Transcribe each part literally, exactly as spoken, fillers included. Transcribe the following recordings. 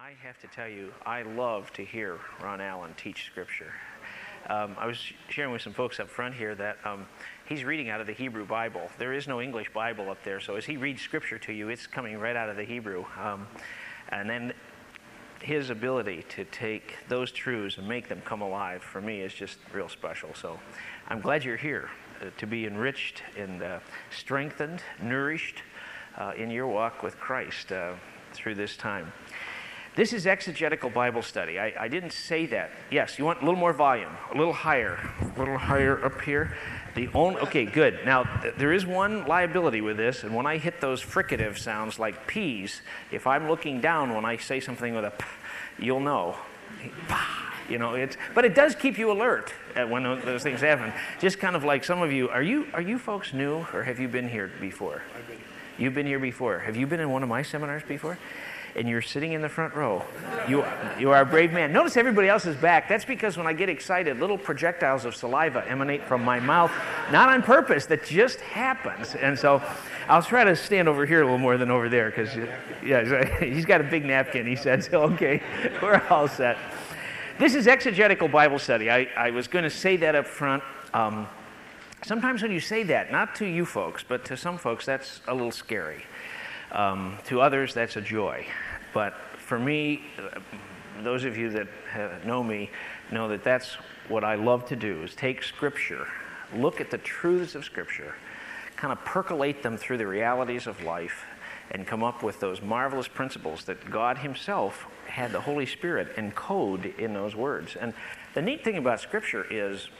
I have to tell you, I love to hear Ron Allen teach Scripture. Um, I was sharing with some folks up front here that um, he's reading out of the Hebrew Bible. There is no English Bible up there, so as he reads Scripture to you, it's coming right out of the Hebrew. Um, and then his ability to take those truths and make them come alive, for me, is just real special. So I'm glad you're here uh, to be enriched and uh, strengthened, nourished uh, in your walk with Christ uh, through this time. This is exegetical Bible study. I, I didn't say that. Yes, you want a little more volume, a little higher, a little higher up here. The only, okay, good. Now, th- there is one liability with this, and when I hit those fricative sounds like P's, if I'm looking down when I say something with a p, you'll know. You know, it's, but it does keep you alert when those things happen. Just kind of like some of you, are you are you folks new, or have you been here before? I've been here. You've been here before. Have you been in one of my seminars before? And you're sitting in the front row. You, you are a brave man. Notice everybody else is back. That's because when I get excited, little projectiles of saliva emanate from my mouth, not on purpose, that just happens. And so I'll try to stand over here a little more than over there, because yeah, he's got a big napkin, he said, so okay, we're all set. This is exegetical Bible study. I, I was going to say that up front. Um, sometimes when you say that, not to you folks, but to some folks, that's a little scary. Um, to others, that's a joy. But for me, those of you that have, know me know that that's what I love to do, is take Scripture, look at the truths of Scripture, kind of percolate them through the realities of life, and come up with those marvelous principles that God Himself had the Holy Spirit encode in those words. And the neat thing about Scripture is,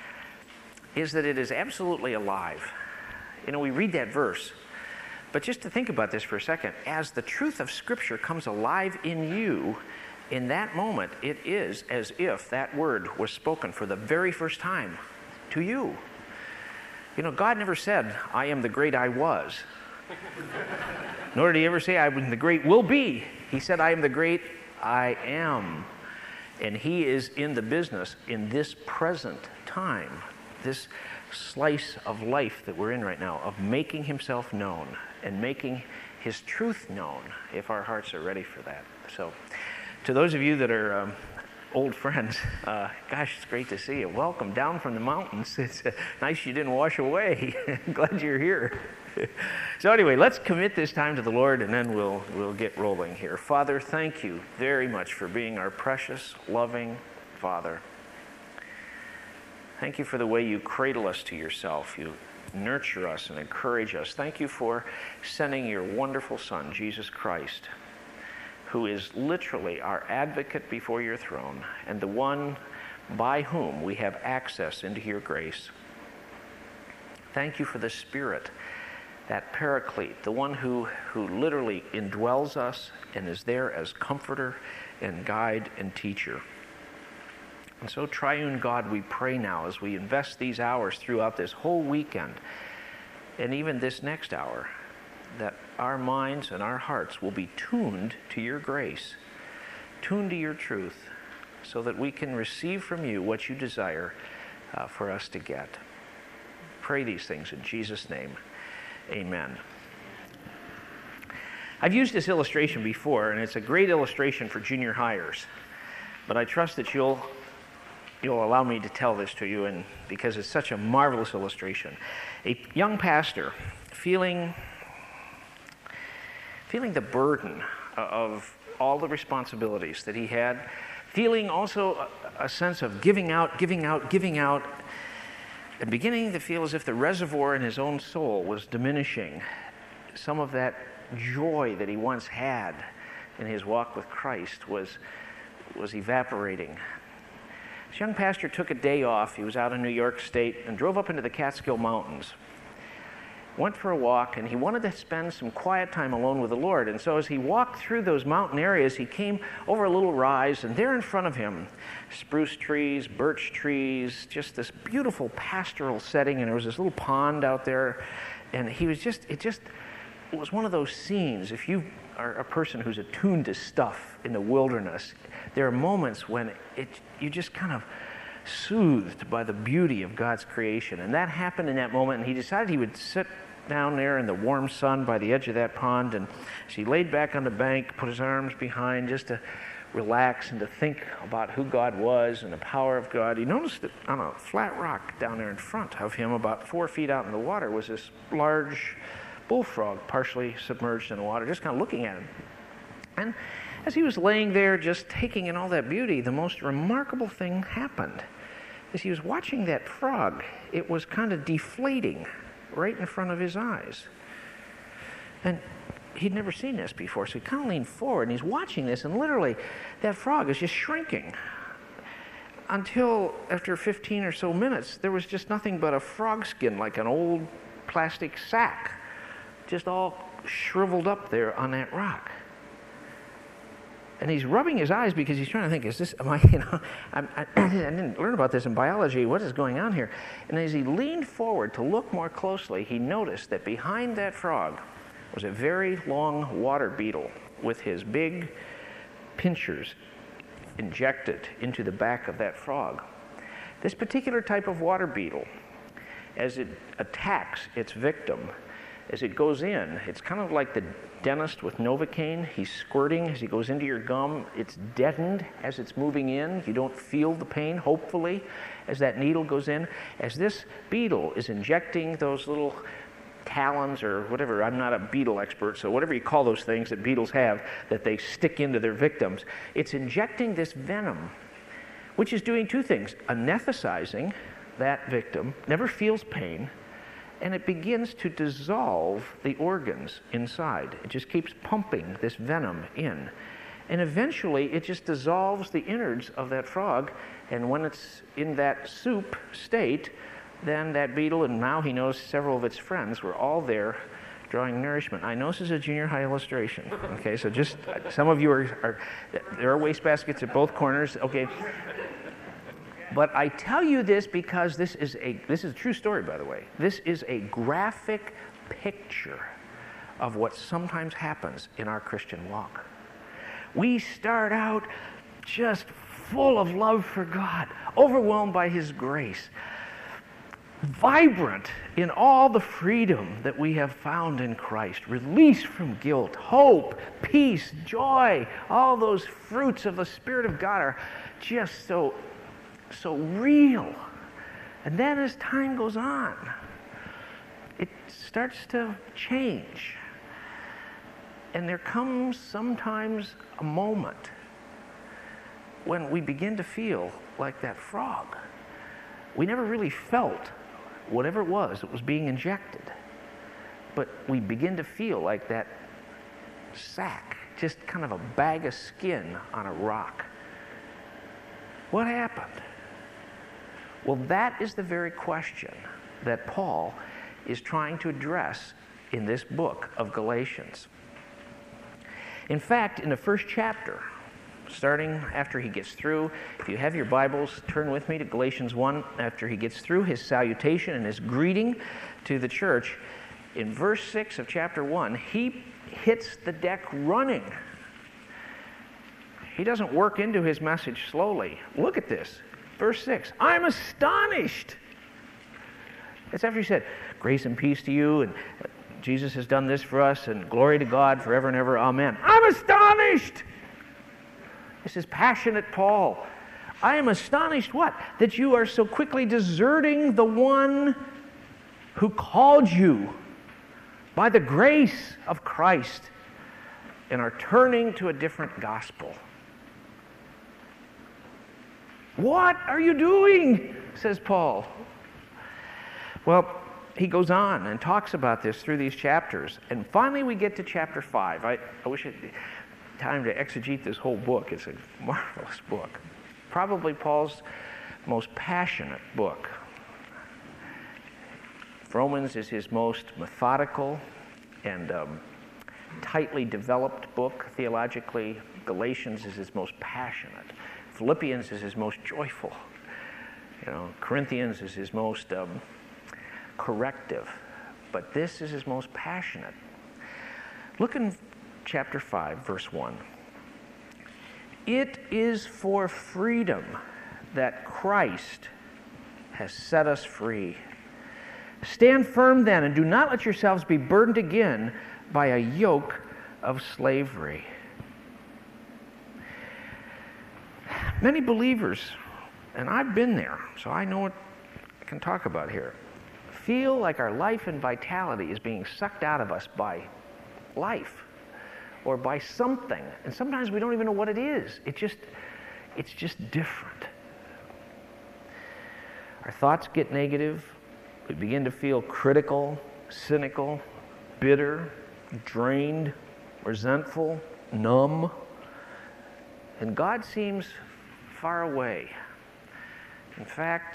is that it is absolutely alive. You know, we read that verse, but just to think about this for a second, as the truth of Scripture comes alive in you, in that moment, it is as if that word was spoken for the very first time to you. You know, God never said, I am the great I was. Nor did He ever say, I am the great will be. He said, I am the great I am. And He is in the business in this present time, this slice of life that we're in right now, of making Himself known and making His truth known, if our hearts are ready for that. So, to those of you that are um, old friends, uh, gosh, it's great to see you. Welcome down from the mountains. It's uh, nice you didn't wash away. Glad you're here. So anyway, let's commit this time to the Lord, and then we'll we'll get rolling here. Father, thank you very much for being our precious, loving Father. Thank you for the way you cradle us to yourself. You nurture us and encourage us. Thank you for sending your wonderful Son, Jesus Christ, who is literally our advocate before your throne and the one by whom we have access into your grace. Thank you for the Spirit, that Paraclete, the one who, who literally indwells us and is there as comforter and guide and teacher. And so, Triune God, we pray now as we invest these hours throughout this whole weekend and even this next hour, that our minds and our hearts will be tuned to your grace, tuned to your truth, so that we can receive from you what you desire uh, for us to get. Pray these things in Jesus' name. Amen. I've used this illustration before, and it's a great illustration for junior hires, but I trust that you'll You'll allow me to tell this to you, and because it's such a marvelous illustration. A young pastor feeling, feeling the burden of all the responsibilities that he had, feeling also a, a sense of giving out, giving out, giving out, and beginning to feel as if the reservoir in his own soul was diminishing. Some of that joy that he once had in his walk with Christ was, was evaporating. This young pastor took a day off. He was out in New York State and drove up into the Catskill Mountains. Went for a walk, and he wanted to spend some quiet time alone with the Lord. And so as he walked through those mountain areas, he came over a little rise, and there in front of him, spruce trees, birch trees, just this beautiful pastoral setting, and there was this little pond out there. And he was just, it just it was one of those scenes. If you are a person who's attuned to stuff in the wilderness, there are moments when it you just kind of soothed by the beauty of God's creation. And that happened in that moment, and he decided he would sit down there in the warm sun by the edge of that pond, and as he laid back on the bank, put his arms behind just to relax and to think about who God was and the power of God, he noticed that on a flat rock down there in front of him, about four feet out in the water, was this large bullfrog, partially submerged in the water, just kind of looking at him. And as he was laying there just taking in all that beauty, the most remarkable thing happened. As he was watching that frog, it was kind of deflating right in front of his eyes. And he'd never seen this before, so he kind of leaned forward, and he's watching this, and literally that frog is just shrinking until after fifteen or so minutes, there was just nothing but a frog skin, like an old plastic sack, just all shriveled up there on that rock. And he's rubbing his eyes because he's trying to think, is this, am I, you know, I'm, I, I didn't learn about this in biology, what is going on here? And as he leaned forward to look more closely, he noticed that behind that frog was a very long water beetle with his big pinchers injected into the back of that frog. This particular type of water beetle, as it attacks its victim, as it goes in, it's kind of like the dentist with Novocaine. He's squirting as he goes into your gum. It's deadened as it's moving in. You don't feel the pain, hopefully, as that needle goes in. As this beetle is injecting those little talons or whatever, I'm not a beetle expert, so whatever you call those things that beetles have that they stick into their victims, it's injecting this venom, which is doing two things: anesthetizing that victim, never feels pain, and it begins to dissolve the organs inside. It just keeps pumping this venom in. And eventually it just dissolves the innards of that frog, and when it's in that soup state, then that beetle, and now he knows several of its friends, were all there drawing nourishment. I know this is a junior high illustration, okay, so just, some of you are, are there are wastebaskets at both corners, okay. But I tell you this because this is a this is a true story, by the way. This is a graphic picture of what sometimes happens in our Christian walk. We start out just full of love for God, overwhelmed by His grace, vibrant in all the freedom that we have found in Christ, released from guilt, hope, peace, joy. All those fruits of the Spirit of God are just so so real. And then as time goes on, it starts to change. And there comes sometimes a moment when we begin to feel like that frog. We never really felt whatever it was that was being injected, but we begin to feel like that sack, just kind of a bag of skin on a rock. What happened? Well, that is the very question that Paul is trying to address in this book of Galatians. In fact, in the first chapter, starting after he gets through, if you have your Bibles, turn with me to Galatians one, after he gets through his salutation and his greeting to the church, in verse six of chapter one, he hits the deck running. He doesn't work into his message slowly. Look at this. Verse six, I'm astonished. It's after he said, grace and peace to you, and Jesus has done this for us, and glory to God forever and ever, amen. I'm astonished. This is passionate Paul. I am astonished, what? That you are so quickly deserting the one who called you by the grace of Christ and are turning to a different gospel. What are you doing? Says Paul. Well, he goes on and talks about this through these chapters. And finally we get to chapter five. I, I wish I had time to exegete this whole book. It's a marvelous book. Probably Paul's most passionate book. Romans is his most methodical and um, tightly developed book theologically. Galatians is his most passionate. Philippians is his most joyful. You know, Corinthians is his most um, corrective. But this is his most passionate. Look in chapter five, verse one. It is for freedom that Christ has set us free. Stand firm then, and do not let yourselves be burdened again by a yoke of slavery. Many believers, and I've been there, so I know what I can talk about here, feel like our life and vitality is being sucked out of us by life or by something. And sometimes we don't even know what it is. It just, it's just different. Our thoughts get negative. We begin to feel critical, cynical, bitter, drained, resentful, numb. And God seems far away. In fact,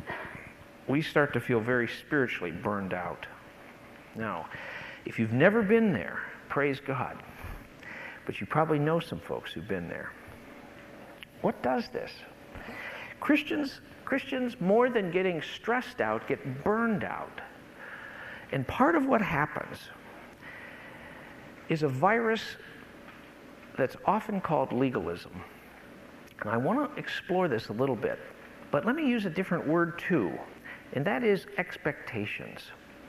we start to feel very spiritually burned out. Now, if you've never been there, praise God. But you probably know some folks who've been there. What does this? Christians, Christians, more than getting stressed out, get burned out. And part of what happens is a virus that's often called legalism. And I want to explore this a little bit, but let me use a different word too, and that is expectations.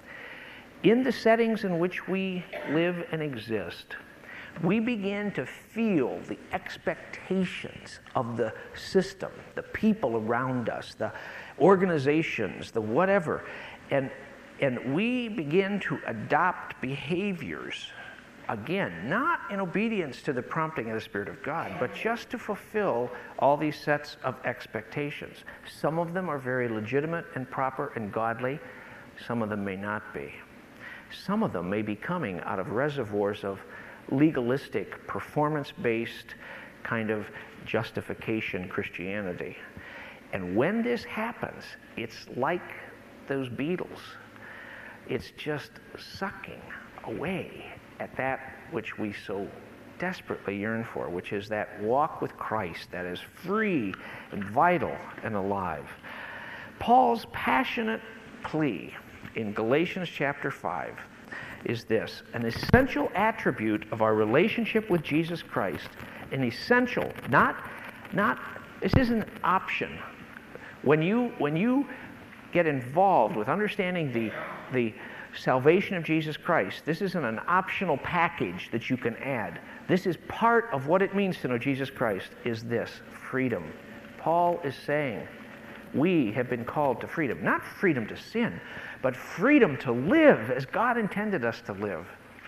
In the settings in which we live and exist, we begin to feel the expectations of the system, the people around us, the organizations, the whatever, and, and we begin to adopt behaviors, again, not in obedience to the prompting of the Spirit of God, but just to fulfill all these sets of expectations. Some of them are very legitimate and proper and godly. Some of them may not be. Some of them may be coming out of reservoirs of legalistic, performance-based kind of justification Christianity. And when this happens, it's like those beetles. It's just sucking away at that which we so desperately yearn for, which is that walk with Christ that is free and vital and alive. Paul's passionate plea in Galatians chapter five is this: an essential attribute of our relationship with Jesus Christ, an essential, not, not, this isn't an option. When you, when you get involved with understanding the, the salvation of Jesus Christ, this isn't an optional package that you can add. This is part of what it means to know Jesus Christ, is this, freedom. Paul is saying we have been called to freedom. Not freedom to sin, but freedom to live as God intended us to live.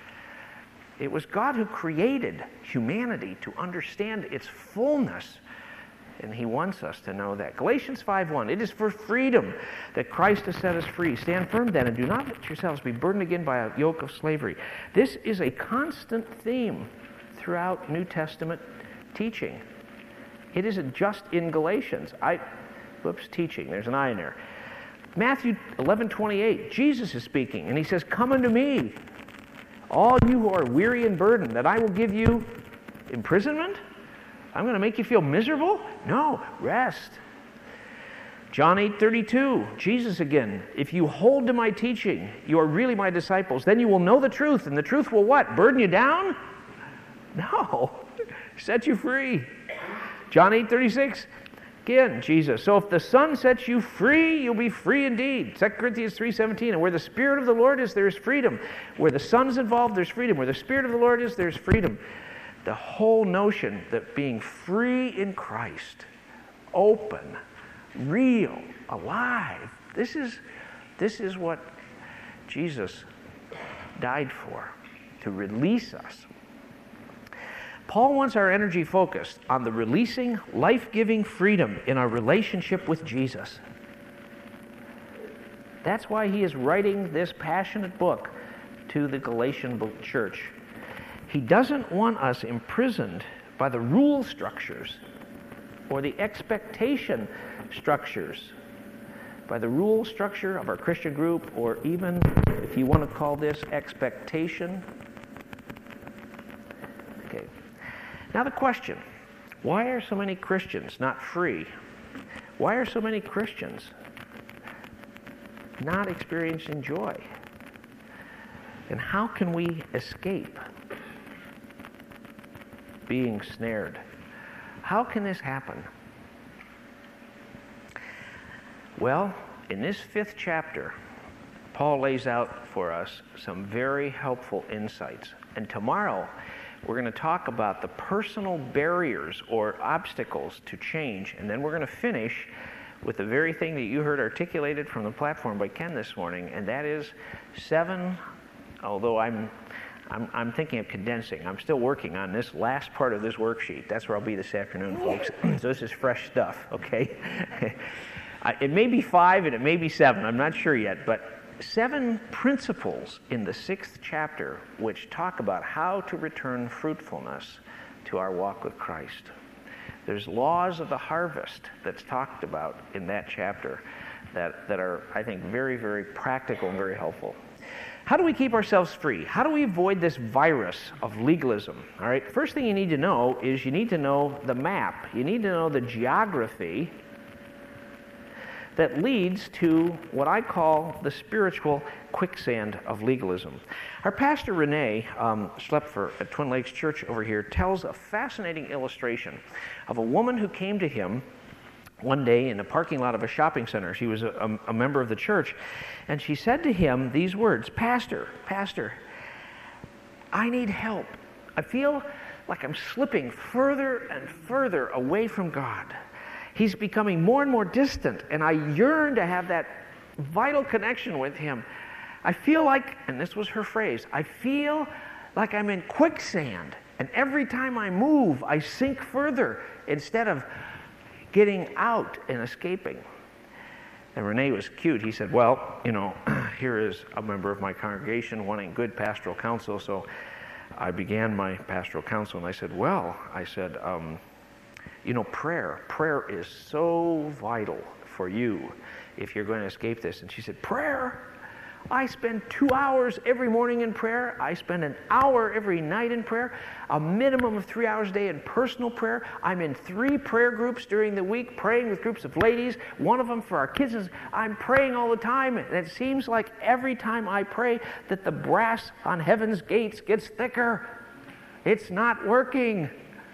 It was God who created humanity to understand its fullness, and he wants us to know that. Galatians five one, it is for freedom that Christ has set us free. Stand firm then, and do not let yourselves be burdened again by a yoke of slavery. This is a constant theme throughout New Testament teaching. It isn't just in Galatians. I, whoops, teaching, there's an I in there. Matthew eleven twenty-eight, Jesus is speaking, and he says, come unto me, all you who are weary and burdened, that I will give you imprisonment? I'm going to make you feel miserable? No, rest. John eight thirty-two, Jesus again, if you hold to my teaching, you are really my disciples. Then you will know the truth, and the truth will what? Burden you down? No, set you free. John eight thirty-six, again, Jesus, so if the Son sets you free, you'll be free indeed. Second Corinthians three seventeen, and where the Spirit of the Lord is, there is freedom. Where the Son's involved, there's freedom. Where the Spirit of the Lord is, there's freedom. The whole notion that being free in Christ, open, real, alive, this is, this is what Jesus died for, to release us. Paul wants our energy focused on the releasing, life-giving freedom in our relationship with Jesus. That's why he is writing this passionate book to the Galatian church. He doesn't want us imprisoned by the rule structures or the expectation structures, by the rule structure of our Christian group, or even, if you want to call this, expectation. Okay. Now the question, why are so many Christians not free? Why are so many Christians not experiencing joy? And how can we escape being snared? How can this happen? Well, in this fifth chapter Paul lays out for us some very helpful insights. And tomorrow, we're going to talk about the personal barriers or obstacles to change, and then we're going to finish with the very thing that you heard articulated from the platform by Ken this morning, and that is seven, although I'm, I'm, I'm thinking of condensing. I'm still working on this last part of this worksheet. That's where I'll be this afternoon, folks. So this is fresh stuff, okay? It may be five and it may be seven. I'm not sure yet, but seven principles in the sixth chapter which talk about how to return fruitfulness to our walk with Christ. There's laws of the harvest that's talked about in that chapter that, that are, I think, very, very practical and very helpful. How do we keep ourselves free? How do we avoid this virus of legalism? All right, first thing you need to know is you need to know the map. You need to know the geography that leads to what I call the spiritual quicksand of legalism. Our pastor, Renee um, Schlepfer at Twin Lakes Church over here, tells a fascinating illustration of a woman who came to him one day in the parking lot of a shopping center. She was a, a, a member of the church, and she said to him these words, Pastor, Pastor, I need help. I feel like I'm slipping further and further away from God. He's becoming more and more distant, and I yearn to have that vital connection with him. I feel like, and this was her phrase, I feel like I'm in quicksand, and every time I move, I sink further instead of getting out and escaping. And Renee was cute. He said, well, you know, here is a member of my congregation wanting good pastoral counsel, so I began my pastoral counsel, and I said, well, I said, um, you know, prayer, prayer is so vital for you if you're going to escape this. And she said, prayer? I spend two hours every morning in prayer. I spend an hour every night in prayer, a minimum of three hours a day in personal prayer. I'm in three prayer groups during the week, praying with groups of ladies, one of them for our kids. I'm praying all the time, and it seems like every time I pray that the brass on heaven's gates gets thicker. It's not working.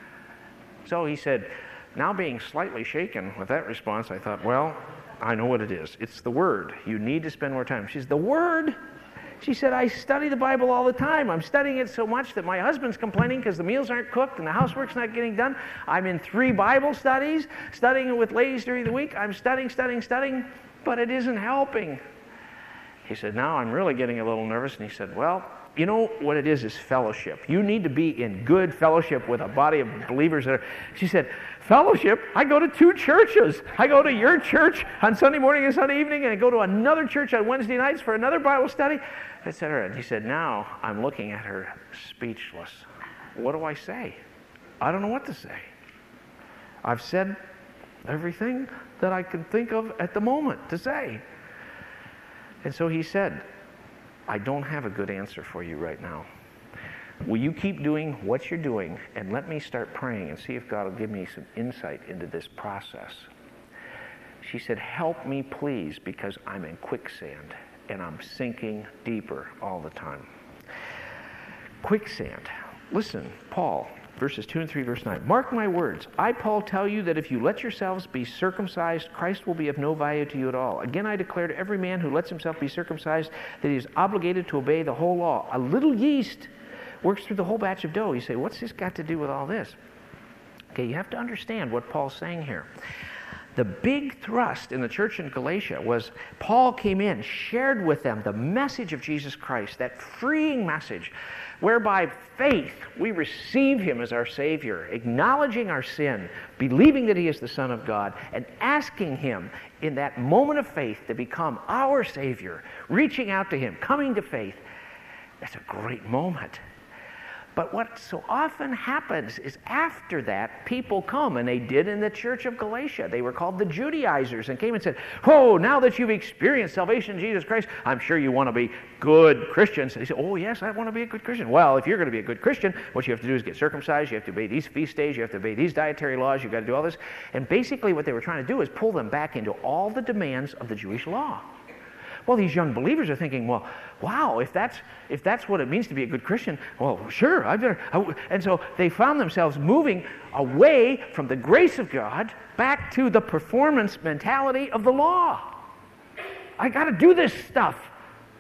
So he said, now being slightly shaken with that response, I thought, well, I know what it is. It's the Word. You need to spend more time. She said, the Word? She said, I study the Bible all the time. I'm studying it so much that my husband's complaining because the meals aren't cooked and the housework's not getting done. I'm in three Bible studies, studying it with ladies during the week. I'm studying, studying, studying, but it isn't helping. He said, now I'm really getting a little nervous. And he said, well, you know what it is is fellowship. You need to be in good fellowship with a body of believers that are. She said, fellowship? I go to two churches. I go to your church on Sunday morning and Sunday evening, and I go to another church on Wednesday nights for another Bible study, et cetera. And he said, now I'm looking at her speechless. What do I say? I don't know what to say. I've said everything that I can think of at the moment to say. And so he said, I don't have a good answer for you right now. Will you keep doing what you're doing and let me start praying and see if God will give me some insight into this process? She said, help me please, because I'm in quicksand and I'm sinking deeper all the time. Quicksand. Listen, Paul, verses two and three, verse nine. Mark my words. I, Paul, tell you that if you let yourselves be circumcised, Christ will be of no value to you at all. Again, I declare to every man who lets himself be circumcised that he is obligated to obey the whole law. A little yeast works through the whole batch of dough. You say, what's this got to do with all this? Okay, you have to understand what Paul's saying here. The big thrust in the church in Galatia was Paul came in, shared with them the message of Jesus Christ, that freeing message, whereby faith we receive him as our Savior, acknowledging our sin, believing that he is the Son of God, and asking him in that moment of faith to become our Savior, reaching out to him, coming to faith. That's a great moment. But what so often happens is after that, people come, and they did in the church of Galatia. They were called the Judaizers and came and said, oh, now that you've experienced salvation in Jesus Christ, I'm sure you want to be good Christians. And they said, oh, yes, I want to be a good Christian. Well, if you're going to be a good Christian, what you have to do is get circumcised. You have to obey these feast days. You have to obey these dietary laws. You've got to do all this. And basically what they were trying to do is pull them back into all the demands of the Jewish law. Well, these young believers are thinking, well, wow, if that's if that's what it means to be a good Christian, well, sure, I better. I, and so they found themselves moving away from the grace of God back to the performance mentality of the law. I got to do this stuff.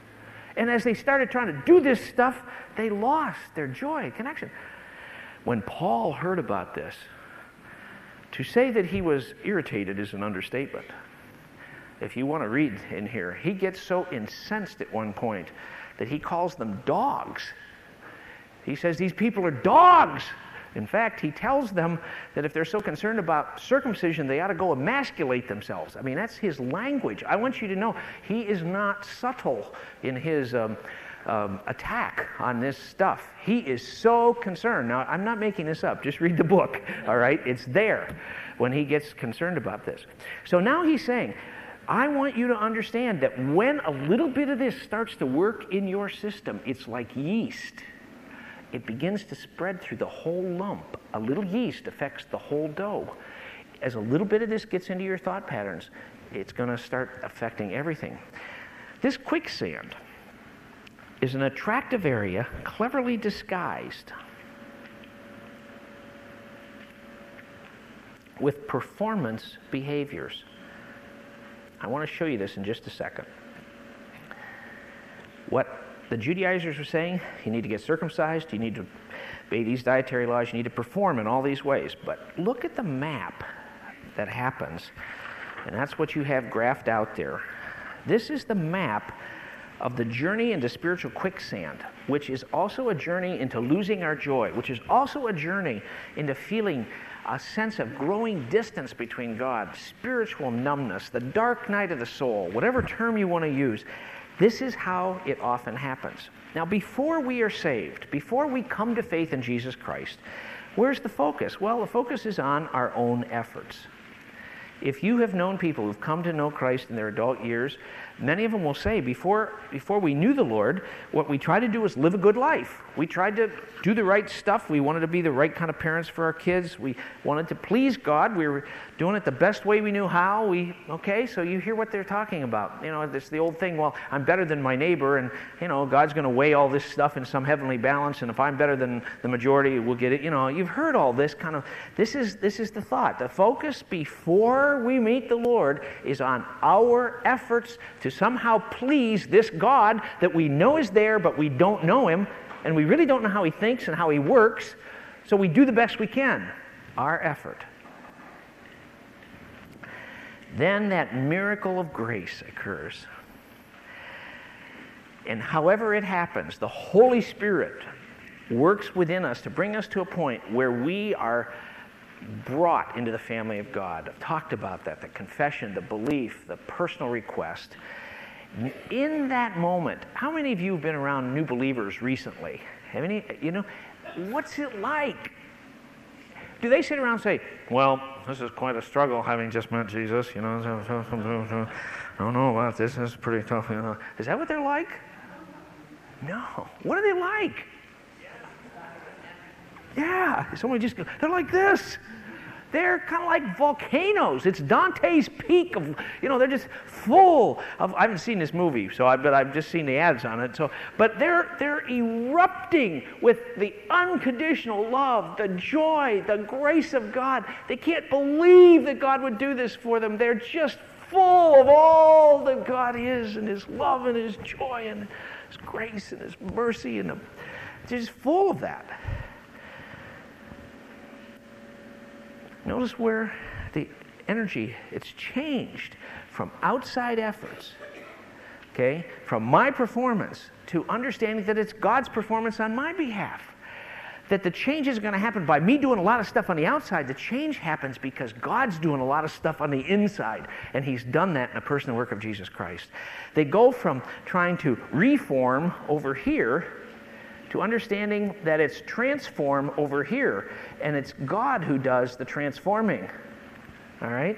And as they started trying to do this stuff, they lost their joy and connection. When Paul heard about this, to say that he was irritated is an understatement. If you want to read in here, he gets so incensed at one point that he calls them dogs. He says these people are dogs. In fact, he tells them that if they're so concerned about circumcision, they ought to go emasculate themselves. I mean, that's his language. I want you to know he is not subtle in his um, um, attack on this stuff. He is so concerned. Now, I'm not making this up. Just read the book, all right? It's there when he gets concerned about this. So now he's saying, I want you to understand that when a little bit of this starts to work in your system, it's like yeast. It begins to spread through the whole lump. A little yeast affects the whole dough. As a little bit of this gets into your thought patterns, it's going to start affecting everything. This quicksand is an attractive area cleverly disguised with performance behaviors. I want to show you this in just a second. What the Judaizers were saying, you need to get circumcised, you need to obey these dietary laws, you need to perform in all these ways. But look at the map that happens, and that's what you have graphed out there. This is the map of the journey into spiritual quicksand, which is also a journey into losing our joy, which is also a journey into feeling a sense of growing distance between God, spiritual numbness, the dark night of the soul, whatever term you want to use. This is how it often happens. Now, before we are saved, before we come to faith in Jesus Christ, where's the focus? Well, the focus is on our own efforts. If you have known people who've come to know Christ in their adult years, many of them will say, before, before we knew the Lord, what we tried to do was live a good life. We tried to do the right stuff. We wanted to be the right kind of parents for our kids. We wanted to please God. We were doing it the best way we knew how. We, okay, so you hear what they're talking about. You know, it's the old thing, well, I'm better than my neighbor, and, you know, God's going to weigh all this stuff in some heavenly balance, and if I'm better than the majority, we'll get it. You know, you've heard all this kind of, this is, this is the thought. The focus before we meet the Lord is on our efforts to somehow please this God that we know is there, but we don't know Him, and we really don't know how He thinks and how He works, so we do the best we can, our effort. Then that miracle of grace occurs. And however it happens, the Holy Spirit works within us to bring us to a point where we are brought into the family of God. I've talked about that, the confession, the belief, the personal request. In that moment, how many of you have been around new believers recently? Have any, you know, what's it like? Do they sit around and say, well, this is quite a struggle having just met Jesus, you know, I don't know about this, this is pretty tough, you know. Is that what they're like? No. What are they like? Yeah, somebody just, they're like this. They're kind of like volcanoes. It's Dante's Peak of, you know, they're just full of, I haven't seen this movie, so I, but I've just seen the ads on it. So, but they're, they're erupting with the unconditional love, the joy, the grace of God. They can't believe that God would do this for them. They're just full of all that God is, and His love and His joy and His grace and His mercy, and the, they're just full of that. Notice where the energy, it's changed from outside efforts, okay, from my performance to understanding that it's God's performance on my behalf. That the change isn't going to happen by me doing a lot of stuff on the outside. The change happens because God's doing a lot of stuff on the inside, and He's done that in the person and work of Jesus Christ. They go from trying to reform over here to understanding that it's transform over here, and it's God who does the transforming. All right?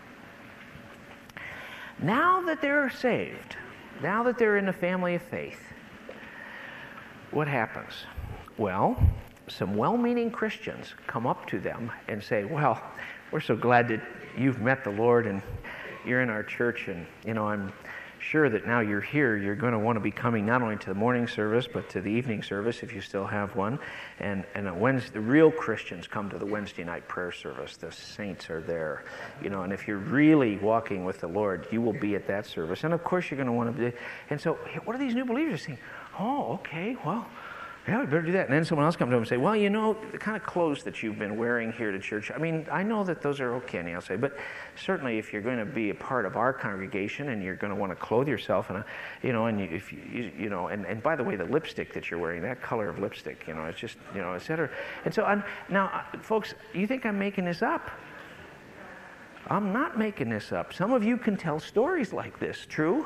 Now that they're saved, now that they're in the family of faith, what happens? Well, some well-meaning Christians come up to them and say, well, we're so glad that you've met the Lord and you're in our church, and, you know, I'm sure that now you're here, you're going to want to be coming not only to the morning service, but to the evening service if you still have one. And, and a Wednesday, the real Christians come to the Wednesday night prayer service. The saints are there. You know, and if you're really walking with the Lord, you will be at that service. And of course you're going to want to be. And so what are these new believers saying? Oh, okay, well, yeah, we better do that. And then someone else comes to them and say, well, you know, the kind of clothes that you've been wearing here to church, I mean, I know that those are okay, and I'll say, but certainly if you're going to be a part of our congregation and you're going to want to clothe yourself, in a, you know, and you, if you, you know, and, and by the way, the lipstick that you're wearing, that color of lipstick, you know, it's just, you know, et cetera. And so I'm, now, uh, folks, you think I'm making this up? I'm not making this up. Some of you can tell stories like this, true?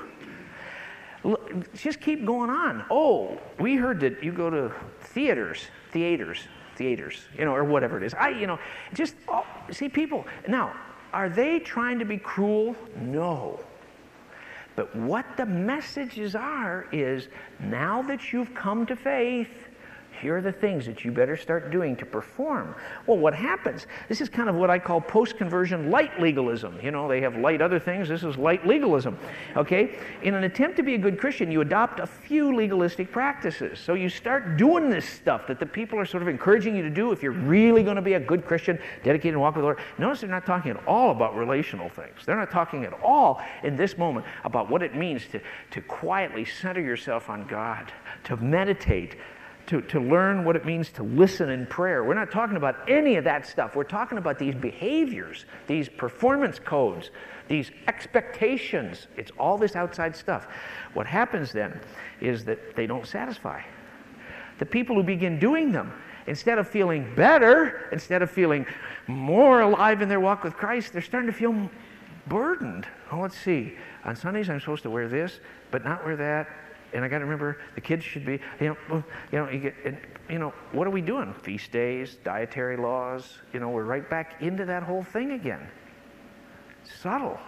Just keep going on. Oh, we heard that you go to theaters, theaters, theaters, you know, or whatever it is. I, you know, just oh, see people. Now, are they trying to be cruel? No. But what the messages are is, now that you've come to faith, here are the things that you better start doing to perform. Well, what happens? This is kind of what I call post-conversion light legalism. You know, they have light other things. This is light legalism. Okay? In an attempt to be a good Christian, you adopt a few legalistic practices. So you start doing this stuff that the people are sort of encouraging you to do if you're really going to be a good Christian, dedicated and walk with the Lord. Notice they're not talking at all about relational things. They're not talking at all in this moment about what it means to, to quietly center yourself on God, to meditate, To, to learn what it means to listen in prayer. We're not talking about any of that stuff. We're talking about these behaviors, these performance codes, these expectations. It's all this outside stuff. What happens then is that they don't satisfy. The people who begin doing them, instead of feeling better, instead of feeling more alive in their walk with Christ, they're starting to feel burdened. Oh, let's see. On Sundays I'm supposed to wear this, but not wear that. And I got to remember, the kids should be, you know, you know, you get, and, you know, what are we doing? Feast days, dietary laws, you know, we're right back into that whole thing again. Subtle.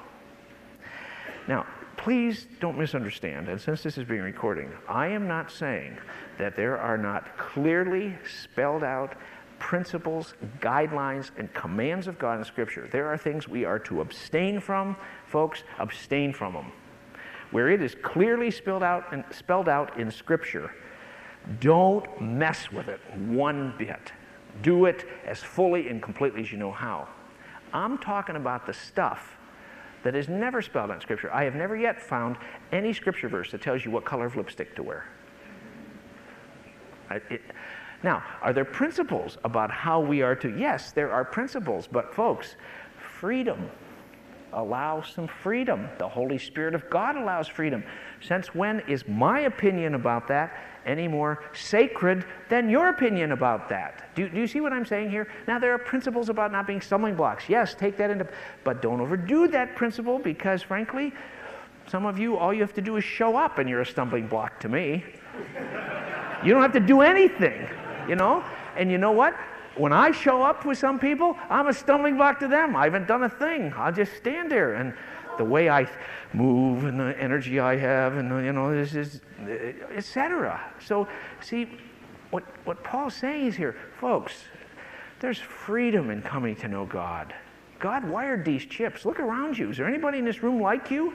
Now, please don't misunderstand, and since this is being recorded, I am not saying that there are not clearly spelled out principles, guidelines, and commands of God in Scripture. There are things we are to abstain from. Folks, abstain from them. Where it is clearly spelled out and spelled out in Scripture, don't mess with it one bit. Do it as fully and completely as you know how. I'm talking about the stuff that is never spelled out in Scripture. I have never yet found any Scripture verse that tells you what color of lipstick to wear. I, it, now, are there principles about how we are to? Yes, there are principles, but folks, freedom. Allow some freedom. The Holy Spirit of God allows freedom. Since when is my opinion about that any more sacred than your opinion about that? Do, do you see what I'm saying here? Now, there are principles about not being stumbling blocks. Yes, take that into, but don't overdo that principle, because frankly, some of you, all you have to do is show up and you're a stumbling block to me. You don't have to do anything, you know? And you know what? When I show up with some people, I'm a stumbling block to them. I haven't done a thing. I'll just stand there, and the way I move and the energy I have, and the, you know, this is, et cetera. So, see, what what Paul's saying is here, folks, there's freedom in coming to know God. God wired these chips. Look around you. Is there anybody in this room like you?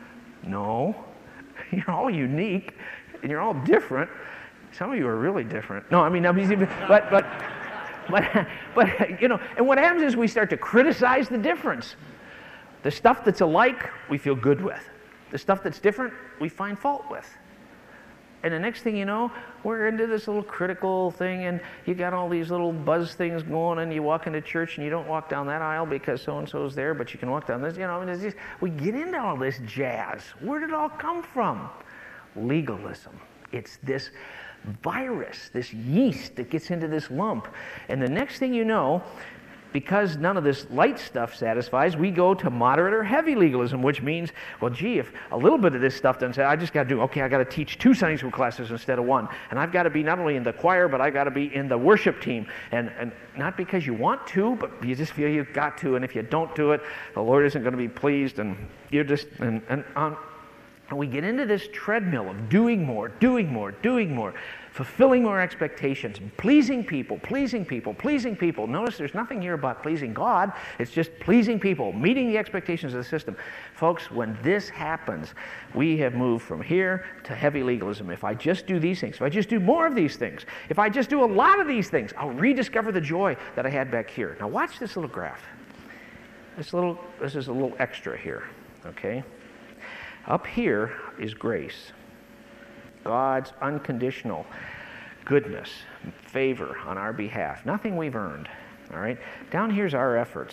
No. You're all unique, and you're all different. Some of you are really different. No, I mean, but but. But, but, you know, and what happens is we start to criticize the difference. The stuff that's alike, we feel good with. The stuff that's different, we find fault with. And the next thing you know, we're into this little critical thing, and you got all these little buzz things going, and you walk into church, and you don't walk down that aisle because so-and-so's there, but you can walk down this, you know, and it's just, we get into all this jazz. Where did it all come from? Legalism. It's this virus, this yeast that gets into this lump. And the next thing you know, because none of this light stuff satisfies, we go to moderate or heavy legalism, which means, well, gee, if a little bit of this stuff doesn't say, I just got to do, okay, I got to teach two Sunday school classes instead of one. And I've got to be not only in the choir, but I've got to be in the worship team. And, and not because you want to, but you just feel you've got to. And if you don't do it, the Lord isn't going to be pleased. And you're just, and, and on. And we get into this treadmill of doing more, doing more, doing more. fulfilling more expectations, pleasing people, pleasing people, pleasing people. Notice there's nothing here about pleasing God. It's just pleasing people, meeting the expectations of the system. Folks, when this happens, we have moved from here to heavy legalism. If I just do these things, if I just do more of these things, if I just do a lot of these things, I'll rediscover the joy that I had back here. Now watch this little graph. This little, this is a little extra here, okay? Up here is grace. God's unconditional goodness, favor on our behalf. Nothing we've earned, all right? Down here's our efforts.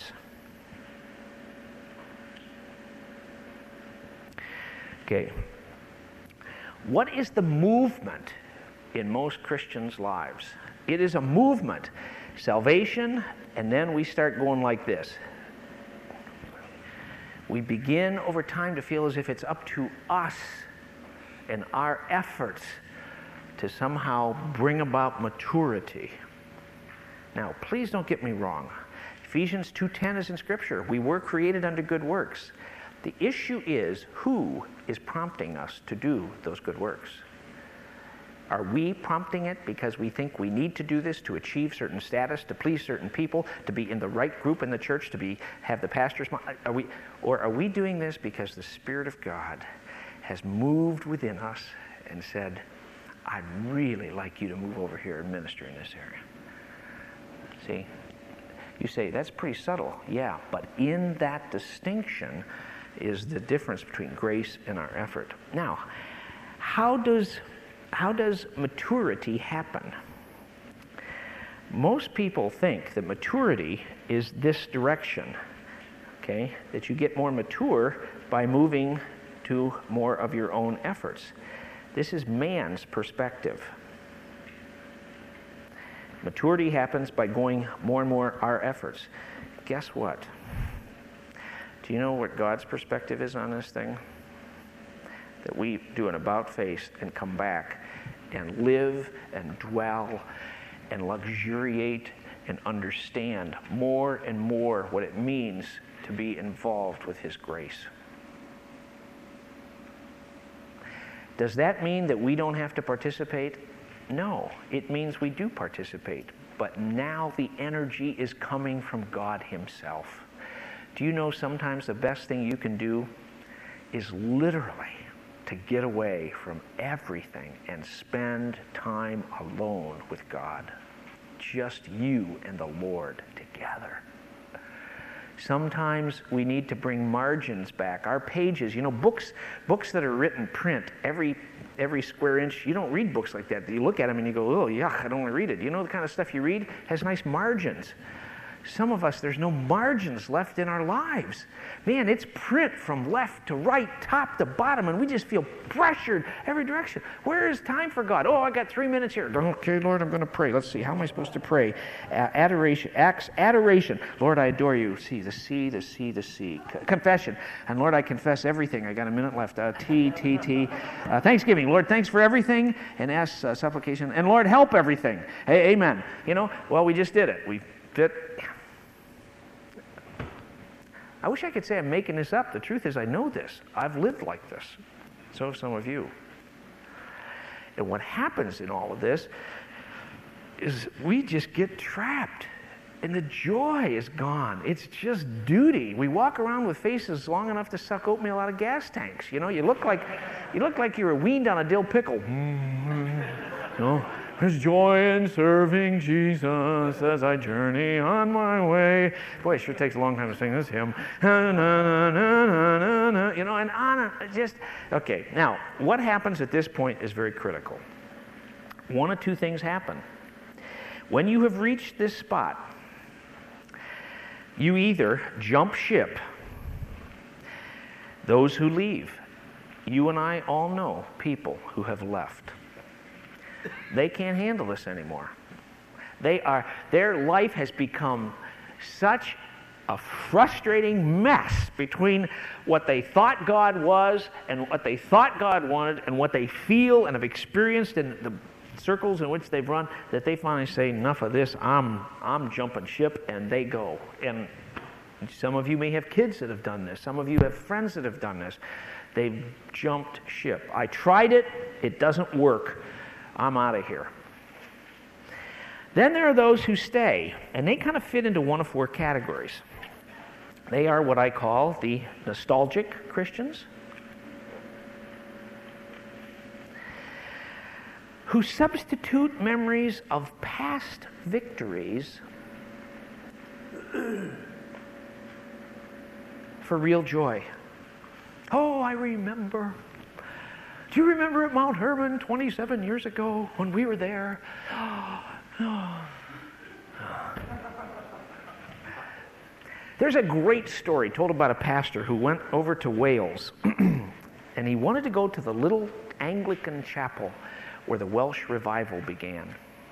Okay. What is the movement in most Christians' lives? It is a movement. Salvation, and then we start going like this. We begin over time to feel as if it's up to us and our efforts to somehow bring about maturity. Now, please don't get me wrong. Ephesians two ten is in Scripture. We were created unto good works. The issue is, who is prompting us to do those good works? Are we prompting it because we think we need to do this to achieve certain status, to please certain people, to be in the right group in the church, to be have the pastor's mind? Are we, or are we doing this because the Spirit of God has moved within us and said, I'd really like you to move over here and minister in this area? See? You say, that's pretty subtle. Yeah, but in that distinction is the difference between grace and our effort. Now, how does, how does maturity happen? Most people think that maturity is this direction, okay? That you get more mature by moving to more of your own efforts. This is man's perspective. Maturity happens by going more and more our efforts. Guess what? Do you know what God's perspective is on this thing? That we do an about face and come back and live and dwell and luxuriate and understand more and more what it means to be involved with His grace. Does that mean that we don't have to participate? No, it means we do participate. But now the energy is coming from God Himself. Do you know sometimes the best thing you can do is literally to get away from everything and spend time alone with God? Just you and the Lord together. Sometimes we need to bring margins back. Our pages, you know, books books that are written print, every every square inch, you don't read books like that. You look at them and you go, oh, yuck, I don't want to read it. You know the kind of stuff you read has nice margins. Some of us, there's no margins left in our lives. Man, it's print from left to right, top to bottom, and we just feel pressured every direction. Where is time for God? Oh, I got three minutes here. Okay, Lord, I'm going to pray. Let's see. How am I supposed to pray? Uh, adoration. Acts, adoration. Lord, I adore you. See, the C, the C, the C. C- confession. And Lord, I confess everything. I got a minute left. Uh, T, T, T. Uh, thanksgiving. Lord, thanks for everything. And ask uh, supplication. And Lord, help everything. Hey, amen. You know, well, we just did it. We fit. I wish I could say I'm making this up. The truth is I know this. I've lived like this. So have some of you. And what happens in all of this is we just get trapped. And the joy is gone. It's just duty. We walk around with faces long enough to suck oatmeal out of gas tanks. You know, you look like you look like you were weaned on a dill pickle. You know, there's joy in serving Jesus as I journey on my way. Boy, it sure takes a long time to sing this hymn. Na, na, na, na, na, na, you know, and on and just, okay. Now, what happens at this point is very critical. One of two things happen. When you have reached this spot, you either jump ship. Those who leave, you and I all know people who have left. They can't handle this anymore. They are, their life has become such a frustrating mess between what they thought God was and what they thought God wanted and what they feel and have experienced in the circles in which they've run, that they finally say, enough of this, I'm, I'm jumping ship, and they go. And some of you may have kids that have done this. Some of you have friends that have done this. They've jumped ship. I tried it. It doesn't work. I'm out of here. Then there are those who stay, and they kind of fit into one of four categories. They are what I call the nostalgic Christians, who substitute memories of past victories for real joy. Oh, I remember. Do you remember at Mount Hermon twenty-seven years ago when we were there? There's a great story told about a pastor who went over to Wales and he wanted to go to the little Anglican chapel where the Welsh revival began.